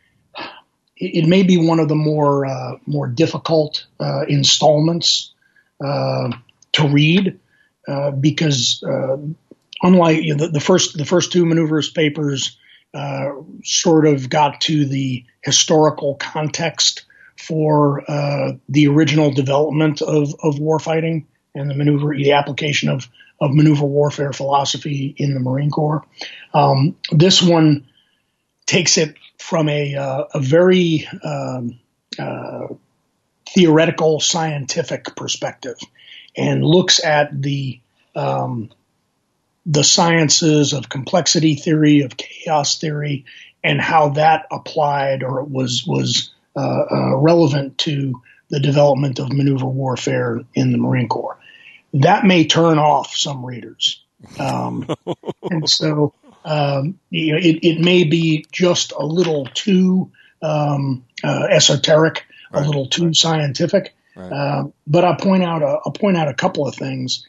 it, it may be one of the more uh, more difficult uh, installments uh, to read uh, because uh, unlike you know, the, the first the first two Maneuverist papers uh, sort of got to the historical context for uh, the original development of of warfighting and the maneuver, the application of, of maneuver warfare philosophy in the Marine Corps. Um, this one takes it from a, uh, a very um, uh, theoretical, scientific perspective and looks at the um, the sciences of complexity theory, of chaos theory, and how that applied or was was uh, uh, relevant to the development of maneuver warfare in the Marine Corps. That may turn off some readers. Um, and so um, you know, it, it may be just a little too um, uh, esoteric, right, a little too right. scientific. Right. Uh, but I'll point out a, I'll point out a couple of things.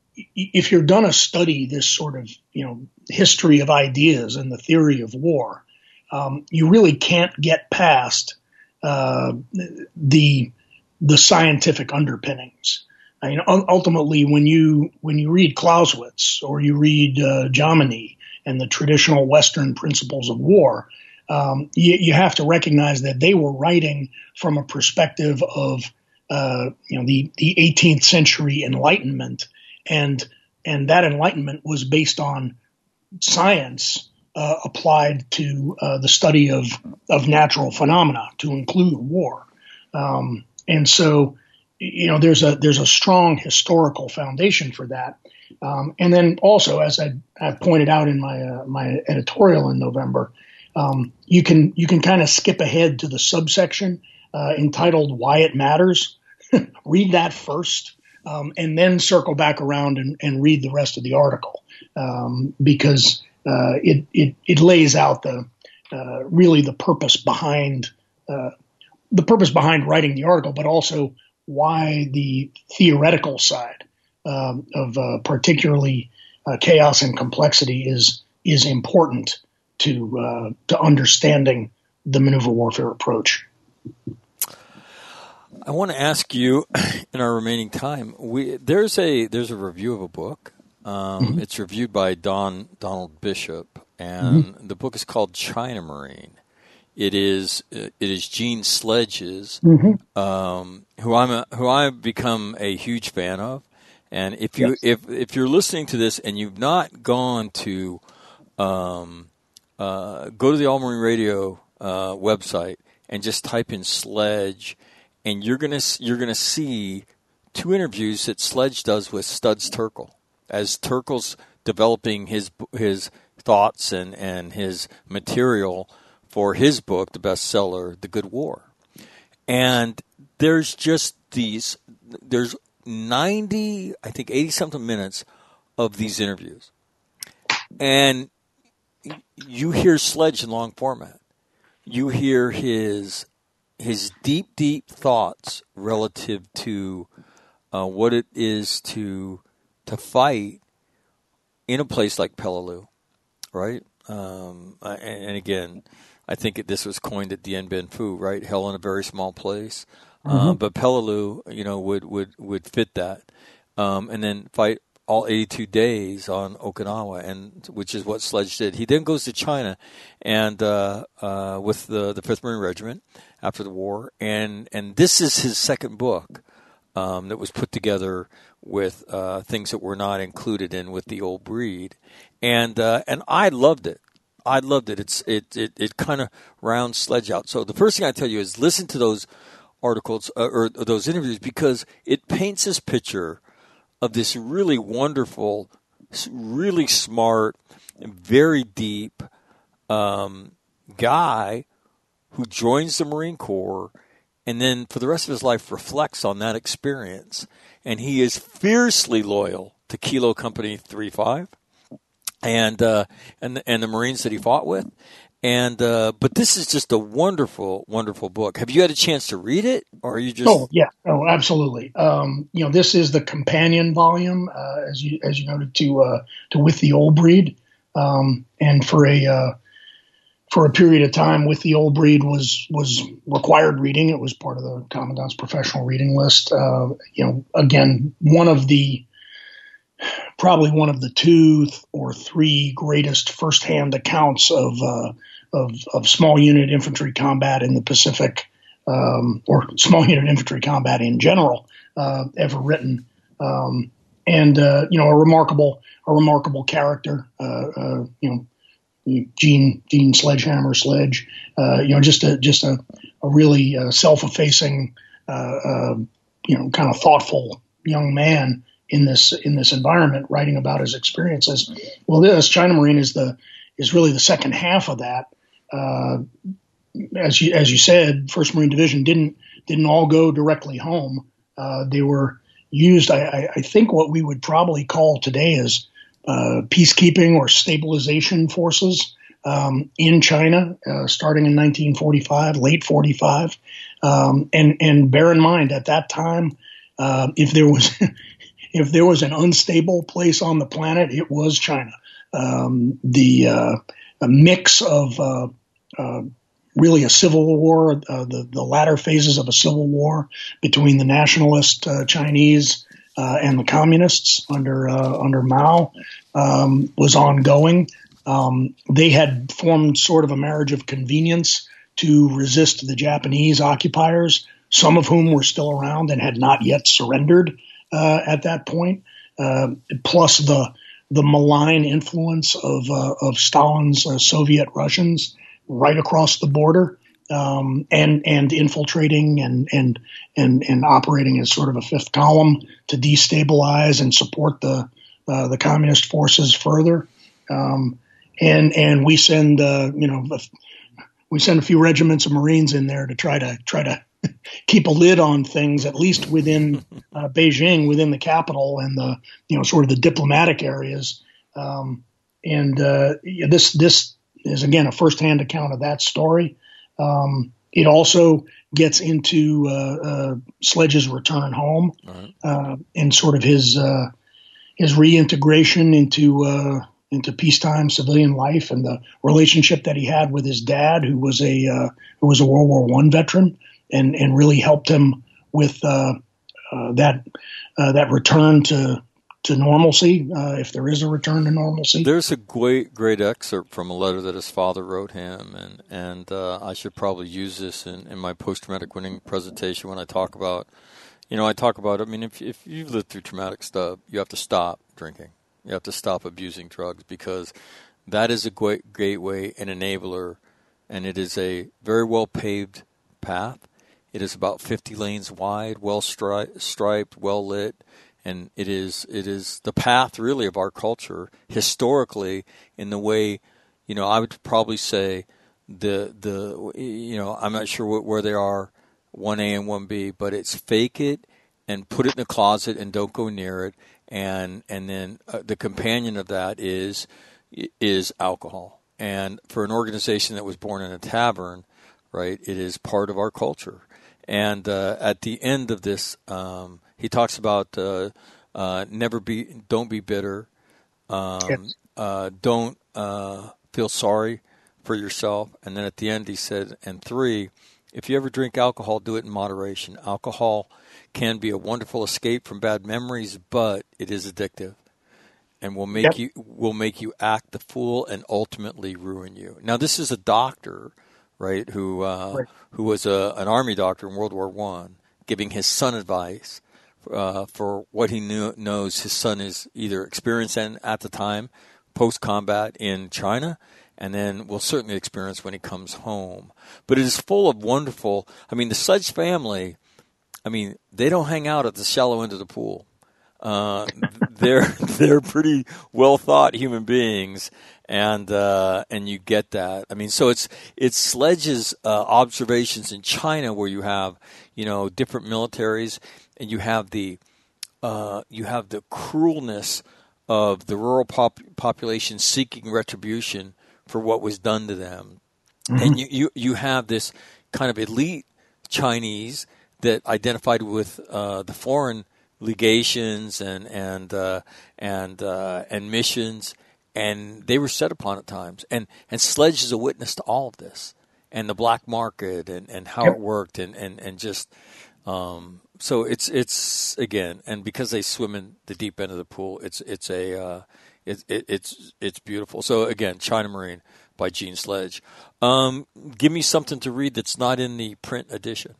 If you're going to study this sort of you know history of ideas and the theory of war, um, you really can't get past uh, the the scientific underpinnings. I mean, ultimately, when you when you read Clausewitz or you read uh, Jomini and the traditional Western principles of war, um, you, you have to recognize that they were writing from a perspective of uh, you know the, the eighteenth century Enlightenment, and and that Enlightenment was based on science uh, applied to uh, the study of of natural phenomena, to include war, um, and so. You know, there's a there's a strong historical foundation for that, um, and then also, as I, I pointed out in my uh, my editorial in November, um, you can you can kind of skip ahead to the subsection uh, entitled "Why It Matters." Read that first, um, and then circle back around and, and read the rest of the article um, because uh, it, it it lays out the uh, really the purpose behind uh, the purpose behind writing the article, but also why the theoretical side um, of uh, particularly uh, chaos and complexity is is important to uh, to understanding the maneuver warfare approach. I want to ask you, in our remaining time, we, there's a there's a review of a book. Um, mm-hmm. It's reviewed by Don Donald Bishop, and mm-hmm. the book is called China Marine. It is it is Gene Sledge's, Mm-hmm. um, who I'm a, who I've become a huge fan of. And if you Yes. if if you're listening to this and you've not gone to um, uh, go to the All Marine Radio uh, website and just type in Sledge, and you're gonna you're gonna see two interviews that Sledge does with Studs Terkel as Terkel's developing his his thoughts and, and his material for his book, the bestseller, The Good War. And there's just these, there's ninety, I think eighty-something minutes of these interviews. And you hear Sledge in long format. You hear his his deep, deep thoughts relative to uh, what it is to to fight in a place like Peleliu, right? Um, and, and again, I think this was coined at Dien Bien Phu, right? Hell in a very small place. Mm-hmm. Um, but Peleliu, you know, would, would, would fit that. Um, and then fight all eighty-two days on Okinawa, and which is what Sledge did. He then goes to China and uh, uh, with the, the fifth Marine Regiment after the war. And, and this is his second book um, that was put together with uh, things that were not included in with the Old Breed. And uh, and I loved it. I loved it. It's it it, it kind of rounds Sledge out. So the first thing I tell you is listen to those articles uh, or those interviews, because it paints this picture of this really wonderful, really smart, very deep um, guy who joins the Marine Corps and then for the rest of his life reflects on that experience. And he is fiercely loyal to Kilo Company three five. And uh, and and the Marines that he fought with, and uh, but this is just a wonderful, wonderful book. Have you had a chance to read it, or are you just? Oh yeah, oh absolutely. Um, you know, this is the companion volume, uh, as you as you noted, to uh, to With the Old Breed, um, and for a uh, for a period of time, With the Old Breed was was required reading. It was part of the Commandant's professional reading list. Uh, you know, again, one of the probably one of the two or three greatest firsthand accounts of uh, of, of small unit infantry combat in the Pacific, um, or small unit infantry combat in general, uh, ever written, um, and uh, you know a remarkable a remarkable character. Uh, uh, you know, Gene Gene Sledgehammer Sledge. Uh, you know, just a just a, a really uh, self-effacing, uh, uh, you know, kind of thoughtful young man in this in this environment, writing about his experiences. Well, this China Marine is the is really the second half of that. Uh, as you as you said, First Marine Division didn't didn't all go directly home. Uh, they were used, I, I think, what we would probably call today as uh, peacekeeping or stabilization forces um, in China, uh, starting in nineteen forty-five, late forty-five. Um, and and bear in mind, at that time, uh, if there was If there was an unstable place on the planet, it was China. Um, the uh, a mix of uh, uh, really a civil war, uh, the, the latter phases of a civil war between the nationalist uh, Chinese uh, and the communists under uh, under Mao um, was ongoing. Um, they had formed sort of a marriage of convenience to resist the Japanese occupiers, some of whom were still around and had not yet surrendered. Uh, at that point, uh, plus the the malign influence of uh, of Stalin's uh, Soviet Russians right across the border, um, and and infiltrating and and and and operating as sort of a fifth column to destabilize and support the uh, the communist forces further. Um, and and we send uh, you know we send a few regiments of Marines in there to try to try to. keep a lid on things, at least within uh, Beijing, within the capital and the, you know, sort of the diplomatic areas. Um, and uh, this this is, again, a firsthand account of that story. Um, it also gets into uh, uh, Sledge's return home, right. uh, and sort of his uh, his reintegration into uh, into peacetime civilian life, and the relationship that he had with his dad, who was a uh, who was a World War One veteran. And, and really helped him with uh, uh, that uh, that return to to normalcy, uh, if there is a return to normalcy. There's a great, great excerpt from a letter that his father wrote him, and and uh, I should probably use this in, in my post-traumatic winning presentation when I talk about, you know, I talk about, I mean, if if you've lived through traumatic stuff, you have to stop drinking. You have to stop abusing drugs, because that is a great gateway and enabler, and it is a very well-paved path. It is about fifty lanes wide, well stri- striped, well lit. And it is it is the path, really, of our culture historically, in the way, you know, I would probably say the the you know, I'm not sure what, where they are, one A and one B, but it's fake it and put it in a closet and don't go near it, and and then uh, the companion of that is is alcohol. And for an organization that was born in a tavern, right, it is part of our culture. And uh, at the end of this, um, he talks about uh, uh, never be, don't be bitter, um, Yes. uh, don't uh, feel sorry for yourself. And then at the end, he said, and three, if you ever drink alcohol, do it in moderation. Alcohol can be a wonderful escape from bad memories, but it is addictive, and will make Yep. you will make you act the fool and ultimately ruin you. Now, this is a doctor, right, who uh, Right. who was a, an army doctor in World War One, giving his son advice uh, for what he knew, knows his son is either experiencing at the time, post-combat in China, and then will certainly experience when he comes home. But it is full of wonderful, I mean, the Sledge family, I mean, they don't hang out at the shallow end of the pool. Uh, they're they're pretty well thought human beings, and uh, and you get that. I mean, so it's it's Sledge's uh, observations in China, where you have, you know, different militaries, and you have the uh, you have the cruelness of the rural pop- population seeking retribution for what was done to them, mm-hmm. and you, you you have this kind of elite Chinese that identified with uh, the foreign legations and and uh, and uh, and missions, and they were set upon at times. And and Sledge is a witness to all of this, and the black market, and, and how Yep. it worked, and and and just um, so it's it's again, and because they swim in the deep end of the pool, it's it's a uh, it, it, it's it's beautiful. So again, China Marine by Gene Sledge. Um, give me something to read that's not in the print edition.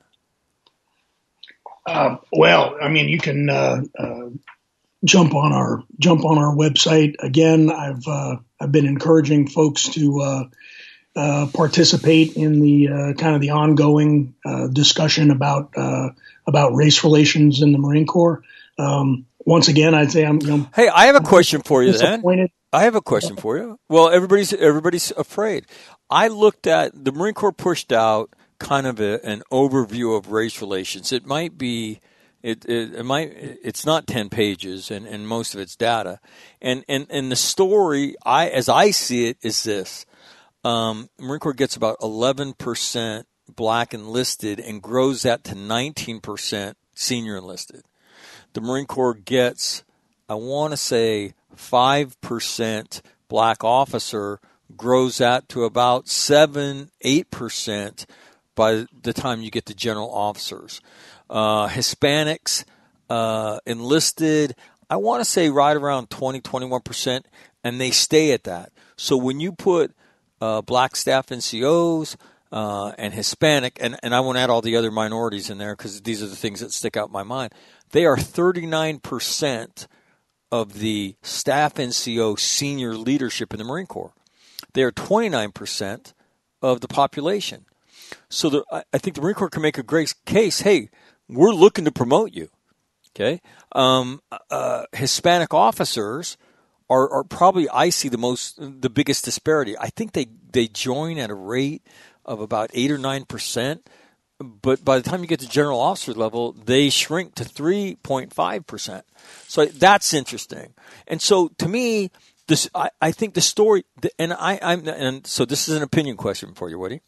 Uh, well, I mean, you can uh, uh, jump on our jump on our website. Again, I've uh, I've been encouraging folks to uh, uh, participate in the uh, kind of the ongoing uh, discussion about uh, about race relations in the Marine Corps. Um, once again, I'd say I'm. You know, hey, I have a question for you, then. disappointed. I have a question for you. Well, everybody's everybody's afraid. I looked at the Marine Corps pushed out kind of a, an overview of race relations. It might be, it, it, it might, it's not ten pages, and, and most of it's data. And, and, and the story, I as I see it, is this. Um, Marine Corps gets about eleven percent black enlisted and grows that to nineteen percent senior enlisted. The Marine Corps gets, I want to say, five percent black officer, grows that to about seven, eight percent by the time you get to general officers. Uh, Hispanics uh, enlisted, I want to say right around twenty, twenty-one percent, and they stay at that. So when you put uh, black staff N C Os uh, and Hispanic, and, and I won't add all the other minorities in there because these are the things that stick out in my mind, they are thirty-nine percent of the staff N C O senior leadership in the Marine Corps. They are twenty-nine percent of the population. So the, I think the Marine Corps can make a great case. Hey, we're looking to promote you. Okay, um, uh, Hispanic officers are, are probably, I see the most, the biggest disparity. I think they, they join at a rate of about eight or nine percent, but by the time you get to general officer level, they shrink to three point five percent. So that's interesting. And so to me, this I, I think the story, and I, I'm, and so this is an opinion question for you, Woody.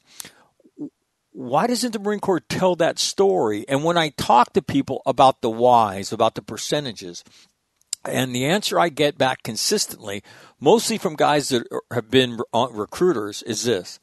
Why doesn't the Marine Corps tell that story? And when I talk to people about the whys, about the percentages, and the answer I get back consistently, mostly from guys that have been recruiters, is this.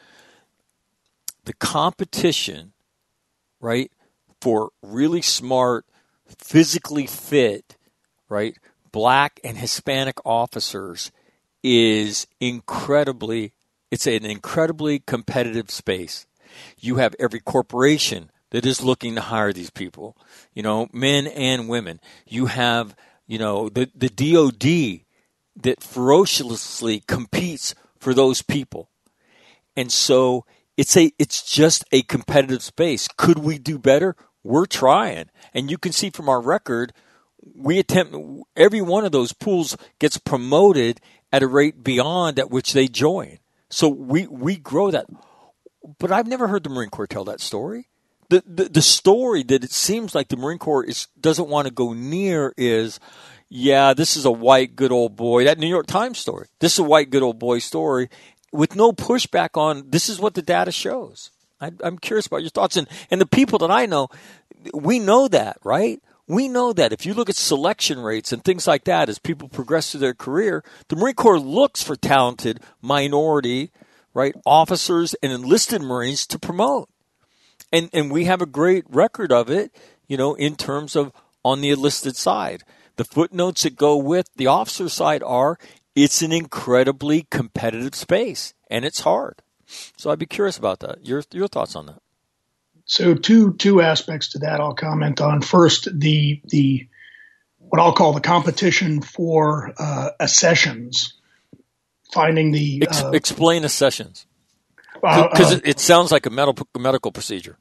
The competition, right, for really smart, physically fit, right, black and Hispanic officers is incredibly, it's an incredibly competitive space. You have every corporation that is looking to hire these people, you know, men and women. You have, you know, the, the D O D that ferociously competes for those people. And so it's a it's just a competitive space. Could we do better? We're trying. And you can see from our record, we attempt every one of those pools gets promoted at a rate beyond at which they join. So we, we grow that. But I've never heard the Marine Corps tell that story. The, the the story that it seems like the Marine Corps is doesn't want to go near is, yeah, this is a white good old boy. That New York Times story. This is a white good old boy story with no pushback on this is what the data shows. I, I'm curious about your thoughts. And, and the people that I know, we know that, right? We know that if you look at selection rates and things like that as people progress through their career, the Marine Corps looks for talented minority, right, officers and enlisted Marines to promote. And and we have a great record of it, you know, in terms of on the enlisted side. The footnotes that go with the officer side are it's an incredibly competitive space, and it's hard. So I'd be curious about that. Your your thoughts on that? So two two aspects to that I'll comment on. First, the the what I'll call the competition for uh, accessions, finding the Ex- uh, explain accessions. Because uh, uh, it, it sounds like a medical medical procedure.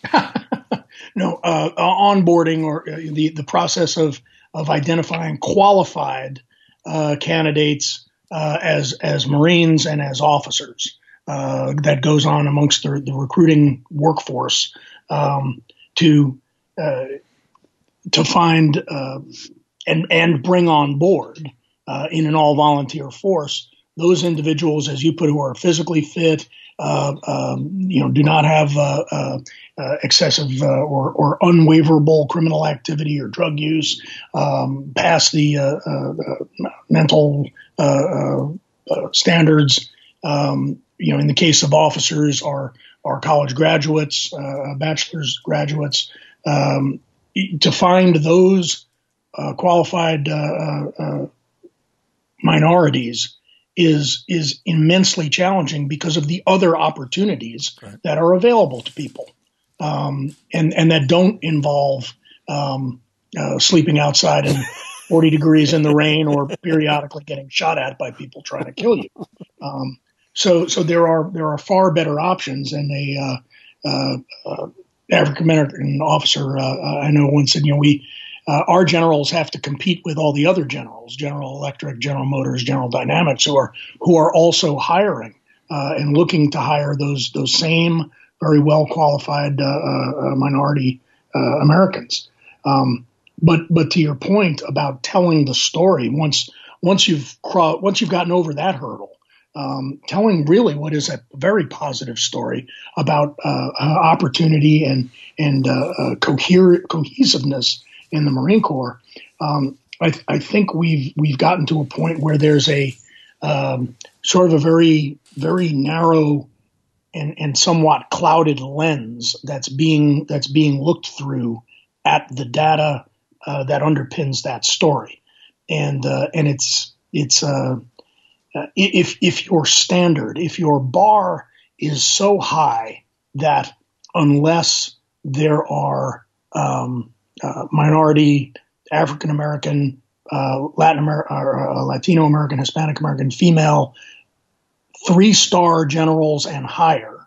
no, uh, onboarding or uh, the the process of of identifying qualified uh, candidates uh, as as Marines and as officers uh, that goes on amongst the, the recruiting workforce um, to uh, to find uh, and and bring on board uh, in an all volunteer force those individuals, as you put, who are physically fit. Uh, um, you know, do not have uh, uh, uh, excessive uh, or, or unwaverable criminal activity or drug use, um, pass the uh, uh, mental uh, uh, standards. Um, you know, in the case of officers, are are college graduates, uh, bachelor's graduates. Um, to find those uh, qualified uh, uh, minorities is is immensely challenging because of the other opportunities right. that are available to people, um, and and that don't involve um, uh, sleeping outside in forty degrees in the rain or periodically getting shot at by people trying to kill you. Um, so so there are there are far better options, and a uh, uh, uh, African American officer uh, I know once said, you know, we. Uh, our generals have to compete with all the other generals, General Electric, General Motors, General Dynamics, who are who are also hiring uh, and looking to hire those those same very well qualified uh, uh, minority uh, Americans. Um, but but to your point about telling the story, once once you've cro- once you've gotten over that hurdle, um, telling really what is a very positive story about uh, opportunity and and uh, uh, coher- cohesiveness in the Marine Corps, um, I, th- I think we've we've gotten to a point where there's a um, sort of a very very narrow and, and somewhat clouded lens that's being that's being looked through at the data uh, that underpins that story, and uh, and it's it's uh, if if your standard, if your bar is so high that unless there are um, Uh, minority, African American, uh, Latin American, uh, Latino American, Hispanic American, female, three-star generals and higher,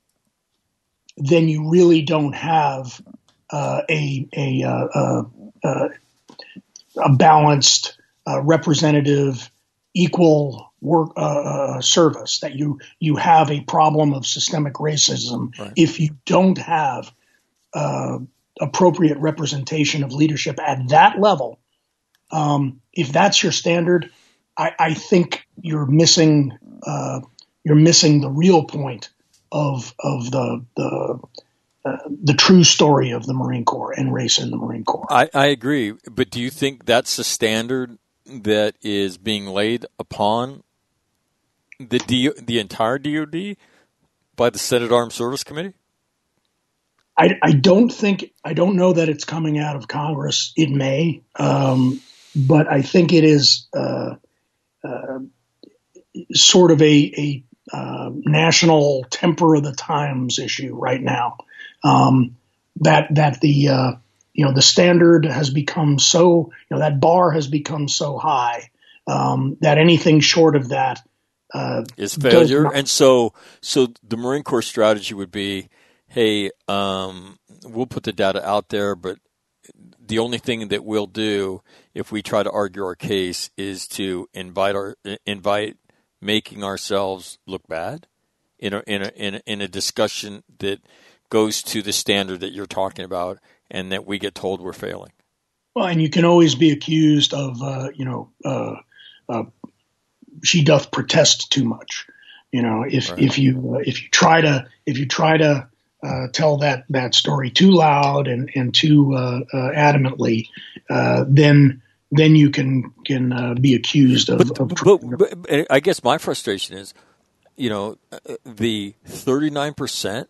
then you really don't have uh, a a, uh, uh, a balanced, uh, representative, equal work uh, service. That you you have a problem of systemic racism right. if you don't have Uh, appropriate representation of leadership at that level. Um, if that's your standard, I, I think you're missing uh, you're missing the real point of of the the uh, the true story of the Marine Corps and race in the Marine Corps. I, I agree, but do you think that's the standard that is being laid upon the D, the entire D O D by the Senate Armed Service Committee? I, I don't think I don't know that it's coming out of Congress. It may, um, but I think it is uh, uh, sort of a, a uh, national temper of the times issue right now. Um, that that the uh, you know the standard has become so you know that bar has become so high um, that anything short of that uh, is failure. Not- and so so the Marine Corps strategy would be, hey, um, we'll put the data out there, but the only thing that we'll do if we try to argue our case is to invite our invite making ourselves look bad in a in a in a, in a discussion that goes to the standard that you're talking about, and that we get told we're failing. Well, and you can always be accused of uh, you know uh, uh, she doth protest too much. You know, if Right. if you uh, if you try to if you try to Uh, tell that, that story too loud and and too uh, uh, adamantly, uh, then then you can can uh, be accused of. But, of but, but, but I guess my frustration is, you know, the thirty-nine percent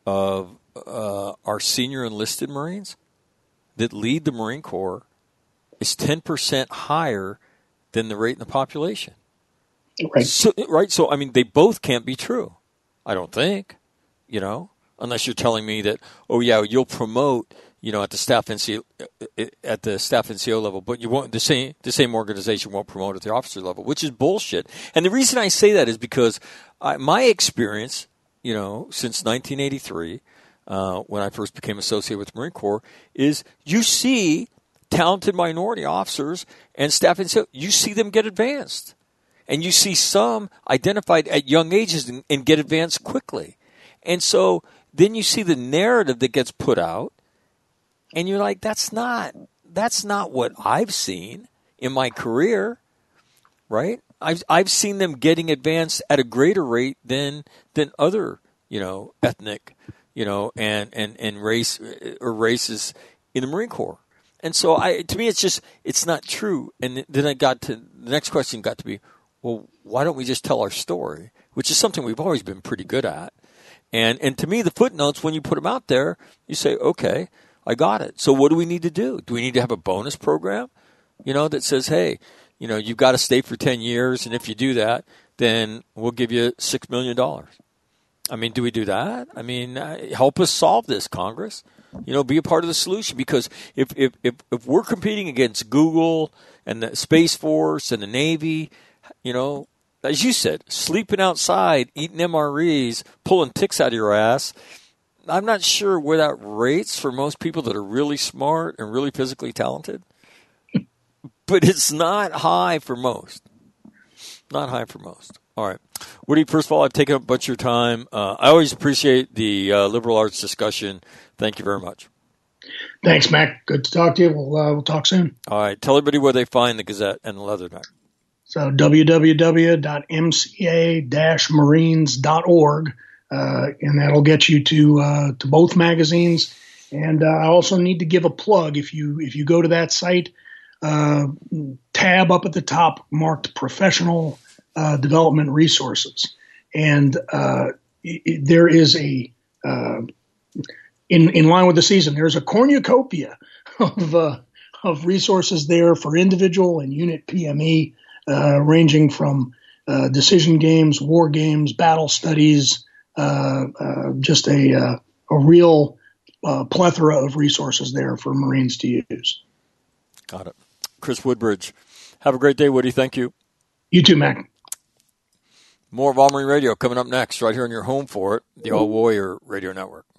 of uh, our senior enlisted Marines that lead the Marine Corps is ten percent higher than the rate in the population. right. So, right. So I mean, they both can't be true. I don't think. You know. Unless you're telling me that, oh yeah, you'll promote, you know, at the staff N C O, at the staff N C O level, but you won't. The same the same organization won't promote at the officer level, which is bullshit. And the reason I say that is because I, my experience, you know, since nineteen eighty-three, uh, when I first became associated with the Marine Corps, is you see talented minority officers and staff N C O, you see them get advanced, and you see some identified at young ages and, and get advanced quickly, and so. Then you see the narrative that gets put out, and you're like, that's not that's not what I've seen in my career, right? I've I've seen them getting advanced at a greater rate than than other, you know, ethnic, you know, and, and, and race or races in the Marine Corps. And so I to me it's just it's not true. And then I got to the next question got to be, well, why don't we just tell our story? Which is something we've always been pretty good at. And and to me, the footnotes, when you put them out there, you say, okay, I got it. So what do we need to do? Do we need to have a bonus program, you know, that says, hey, you know, you've got to stay for ten years, and if you do that, then we'll give you six million dollars. I mean, do we do that? I mean, help us solve this, Congress. You know, be a part of the solution, because if if if, if we're competing against Google and the Space Force and the Navy, you know, as you said, sleeping outside, eating M R Es, pulling ticks out of your ass, I'm not sure where that rates for most people that are really smart and really physically talented. But it's not high for most. Not high for most. All right. Woody, first of all, I've taken up a bunch of your time. Uh, I always appreciate the uh, liberal arts discussion. Thank you very much. Thanks, Mac. Good to talk to you. We'll, uh, we'll talk soon. All right. Tell everybody where they find the Gazette and the Leatherneck. So w w w dot m c a dash marines dot org, uh, and that'll get you to uh, to both magazines. And uh, I also need to give a plug. If you if you go to that site, uh, tab up at the top marked professional uh, development resources, and uh, it, it, there is a uh, in in line with the season. There's a cornucopia of uh, of resources there for individual and unit P M E. Uh, ranging from uh, decision games, war games, battle studies, uh, uh, just a uh, a real uh, plethora of resources there for Marines to use. Got it. Chris Woodbridge. Have a great day, Woody. Thank you. You too, Mac. More of All Marine Radio coming up next, right here on your home for it, the All Warrior Radio Network.